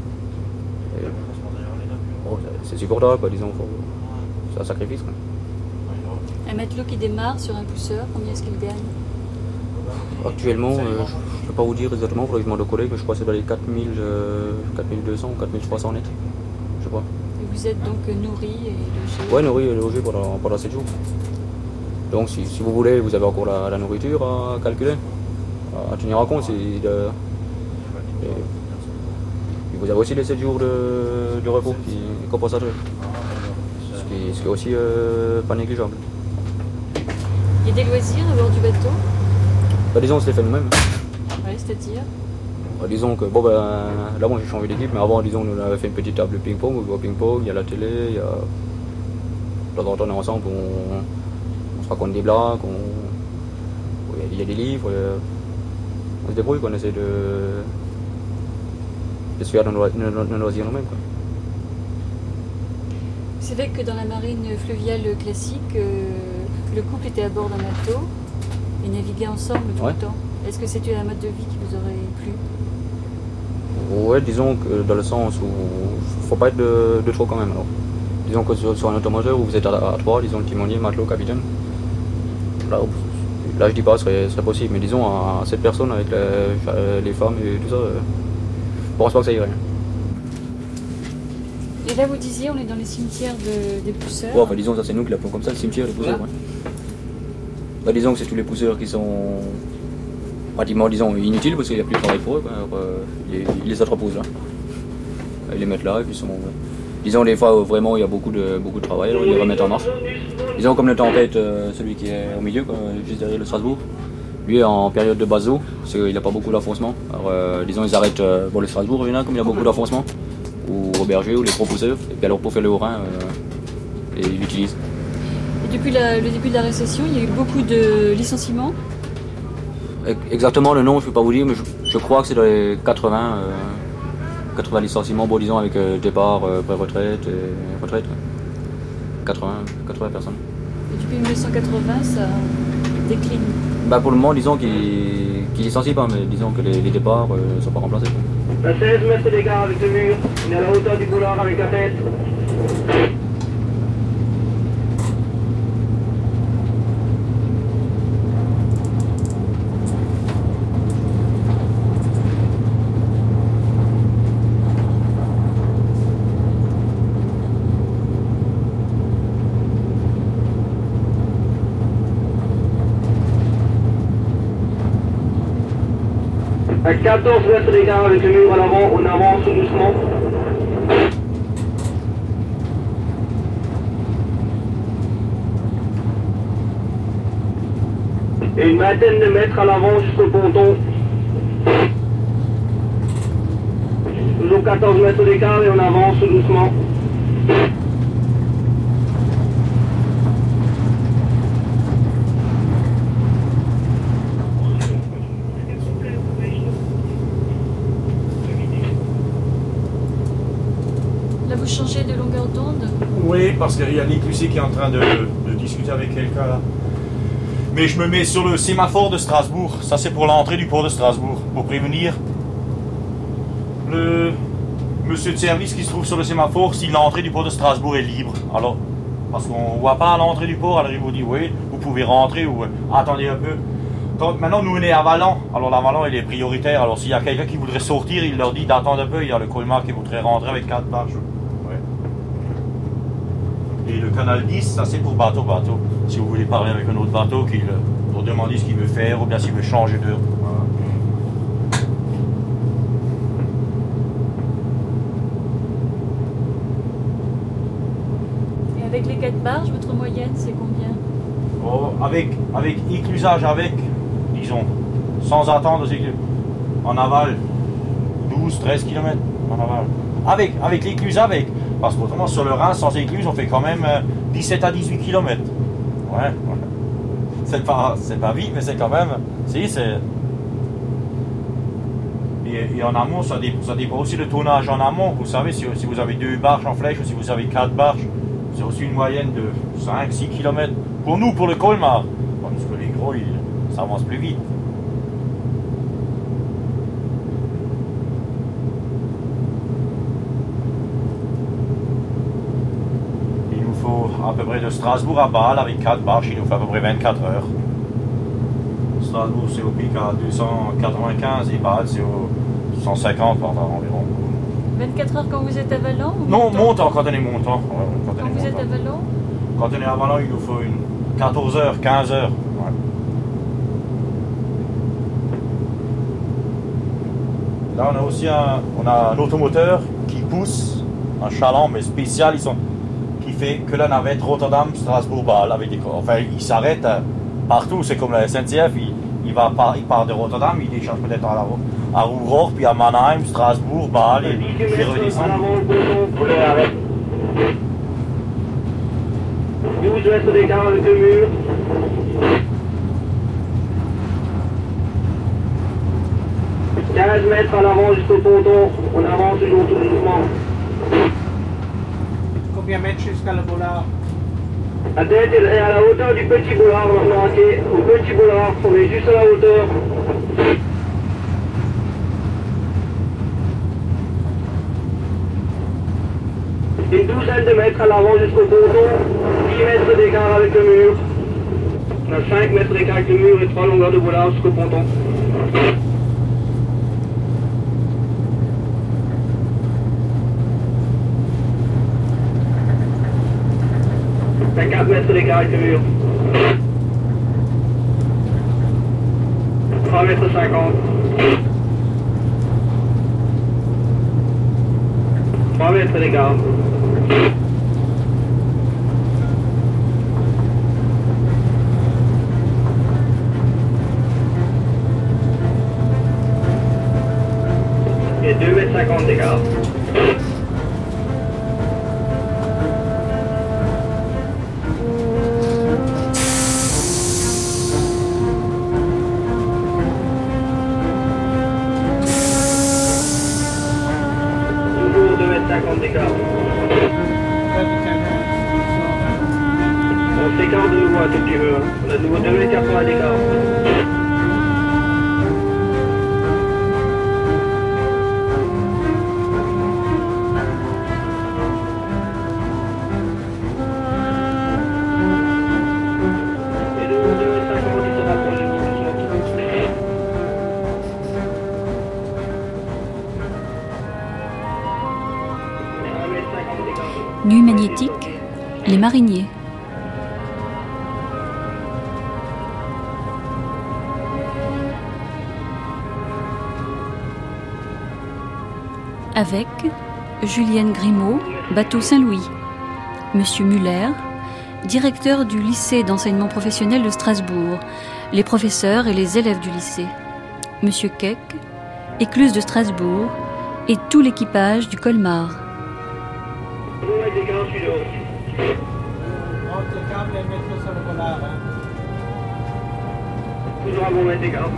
Bon, c'est supportable, quoi, disons, faut, c'est un sacrifice. Quoi. Un matelot qui démarre sur un pousseur, combien est-ce qu'il gagne? Actuellement, euh, je ne peux pas vous dire exactement, il faudrait que je demande aux collègues, mais je crois que c'est dans les quatre mille, euh, quatre mille deux cents ou quatre mille trois cents net. Je sais pas. Et vous êtes donc nourri et logé? Oui, nourri et logé pendant, pendant sept jours. Donc si, si vous voulez, vous avez encore la, la nourriture à calculer, à, à tenir en compte. Si de, et, et vous avez aussi les sept jours de, de repos qui est compensateur. Ce qui, ce qui est aussi euh, pas négligeable. Il y a des loisirs à bord du bateau? Bah, disons, on se les fait nous-mêmes. Ouais, c'est-à-dire bah, disons que, bon ben, là moi j'ai changé d'équipe, mais avant, disons, nous on avait fait une petite table de ping-pong, on joue au ping-pong, il y a la télé, il y a... De temps en temps on est ensemble, on, on se raconte des blagues, on... il y a des livres, on se débrouille, on essaie de, de se faire nos, nos, nos loisirs nous-mêmes. C'est vrai que dans la marine fluviale classique, euh, le couple était à bord d'un bateau et naviguait ensemble tout ouais. le temps. Est-ce que c'était un mode de vie qui vous aurait plu? Ouais, disons que dans le sens où il ne faut pas être de, de trop quand même. Alors. Disons que sur, sur un automoteur où vous êtes à, à trois, disons le timonier, matelot, capitaine, là, là je dis pas ce serait, serait possible, mais disons à cette personne avec les, les femmes et tout ça, euh, je pense pas que ça irait. Et là vous disiez on est dans les cimetières de, des pousseurs. Ouais, bah, disons ça c'est nous qui l'appelons comme ça, le cimetière des pousseurs. Ouais. Ouais. Bah, disons que c'est tous les pousseurs qui sont pratiquement disons, inutiles parce qu'il n'y a plus de travail pour eux. Quoi. Alors, euh, ils, ils les entreposent là. Ils les mettent là et puis ils sont... Disons des fois vraiment il y a beaucoup de, beaucoup de travail, alors ils les remettent en marche. Disons comme le tempête, euh, celui qui est au milieu, quoi, juste derrière le Strasbourg, lui est en période de basse eau, parce qu'il n'a pas beaucoup d'enfoncement. Alors euh, disons ils arrêtent euh, bon, le Strasbourg en général comme il y a beaucoup d'enfoncement, ou au berger ou les propousseurs, et puis alors pour faire le haut-rhin, euh, et ils l'utilisent. Et depuis la, le début de la récession, il y a eu beaucoup de licenciements? Exactement le nom je ne peux pas vous dire, mais je, je crois que c'est dans les quatre-vingts. Euh, quatre-vingts licenciements, bon disons avec euh, départ, euh, pré-retraite et retraite. quatre-vingts, quatre-vingts personnes. Et depuis mille neuf cent quatre-vingts, ça décline? Bah pour le moment, disons qu'ils qu licencient pas, mais disons que les, les départs ne euh, sont pas remplacés. La seize mètres d'écart avec le mur, on est à la hauteur du boulard avec la tête. quatorze mètres d'écart avec le mur à l'avant, on avance doucement. Et une vingtaine de mètres à l'avant jusqu'au ponton. Toujours quatorze mètres d'écart et on avance doucement. Là, vous changez de longueur d'onde? Oui, parce qu'il y a l'éclusier qui est en train de, de discuter avec quelqu'un là. Mais je me mets sur le sémaphore de Strasbourg. Ça, c'est pour l'entrée du port de Strasbourg. Pour prévenir le monsieur de service qui se trouve sur le sémaphore si l'entrée du port de Strasbourg est libre. Alors, parce qu'on ne voit pas à l'entrée du port, alors il vous dit oui, vous pouvez rentrer ou attendez un peu. Donc, maintenant, nous, on est à Valence. Alors, la Valence, elle est prioritaire. Alors, s'il y a quelqu'un qui voudrait sortir, il leur dit d'attendre un peu. Il y a le Colmar qui voudrait rentrer avec quatre barges. Et le canal dix, ça c'est pour bateau-bateau. Si vous voulez parler avec un autre bateau, qu'il, pour demander ce qu'il veut faire ou bien s'il veut changer d'heure. Voilà. Et avec les quatre barges, votre moyenne, c'est combien? Oh, avec, avec éclusage, avec, disons, sans attendre, en aval, douze treize kilomètres en aval. Avec, avec l'éclusage, avec. Parce qu'autrement, sur le Rhin, sans écluse, on fait quand même dix-sept à dix-huit kilomètres. Ouais, ouais. C'est pas, c'est pas vite, mais c'est quand même. Si, c'est. Et, et en amont, ça, dé, ça dépend aussi du tonnage en amont. Vous savez, si, si vous avez deux barges en flèche ou si vous avez quatre barges, c'est aussi une moyenne de cinq six kilomètres. Pour nous, pour le Colmar. Parce que les gros, ils, ça avance plus vite. À peu près de Strasbourg à Bâle avec quatre barges, il nous fait à peu près vingt-quatre heures. Strasbourg c'est au pic à deux cent quatre-vingt-quinze et Bâle c'est au cent cinquante par environ. vingt-quatre heures quand vous êtes à Valence ou Non, montant, quand on est montant. Ouais, quand quand on est vous montant. êtes à Valence Quand on est à Valence, il nous faut une quatorze heures, quinze heures. Ouais. Là on a aussi un, on a un automoteur qui pousse, un chaland mais spécial, ils sont qui fait que la navette Rotterdam-Strasbourg-Bâle avec des enfin il s'arrête euh, partout, c'est comme la S N C F, il, il, va par, il part de Rotterdam, il décharge peut-être à, à Roerop, puis à Mannheim, Strasbourg, Bâle, et il redescend. douze mètres d'écart avec le mur. quinze mètres à l'avant jusqu'au ponton, on avance toujours tout doucement. Combien de mètres jusqu'à le boulard? La tête est à la hauteur du petit boulard, maintenant, okay. Au petit boulard, on est juste à la hauteur. Une douzaine de mètres à l'avant jusqu'au ponton, dix mètres d'écart avec le mur. On a cinq mètres d'écart avec le mur et trois longueurs de boulard jusqu'au ponton. quatre mètres d'écart avec le mur. trois mètres cinquante. trois mètres d'écart. Et deux mètres cinquante d'écart. On s'écarte de nouveau un tout petit peu. Hein. On a de nouveau deux mètres quatre-vingts d'écart. Et de nouveau deux mètres cinquante, il se rapproche de nous. Nuit magnétique, les mariniers. avec Julienne Grimaud, bateau Saint-Louis, Monsieur Muller, directeur du lycée d'enseignement professionnel de Strasbourg, les professeurs et les élèves du lycée, Monsieur Keck, écluse de Strasbourg et tout l'équipage du Colmar. Toujours un bon mètre d'écart.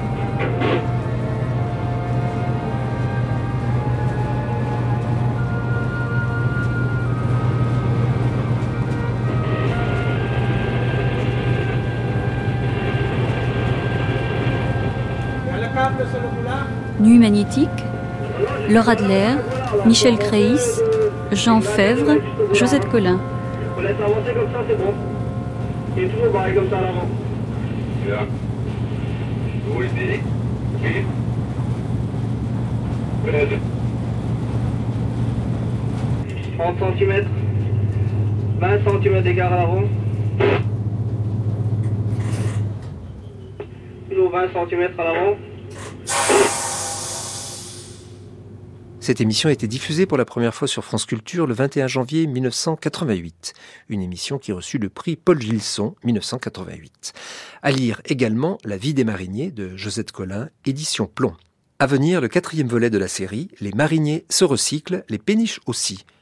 Nuit magnétique, Laure Adler, Michel Créis, Jean Fèvre, Josette Collin. On laisse avancer comme ça, c'est bon. Il est toujours pareil comme ça à l'avant. Là. Oui, oui. trente centimètres. vingt centimètres d'écart à l'avant. Toujours vingt centimètres à l'avant. Cette émission a été diffusée pour la première fois sur France Culture le vingt et un janvier mille neuf cent quatre-vingt-huit. Une émission qui reçut le prix Paul Gilson mille neuf cent quatre-vingt-huit. À lire également La vie des mariniers de Josette Collin, édition Plomb. À venir, le quatrième volet de la série, Les mariniers se recyclent, les péniches aussi.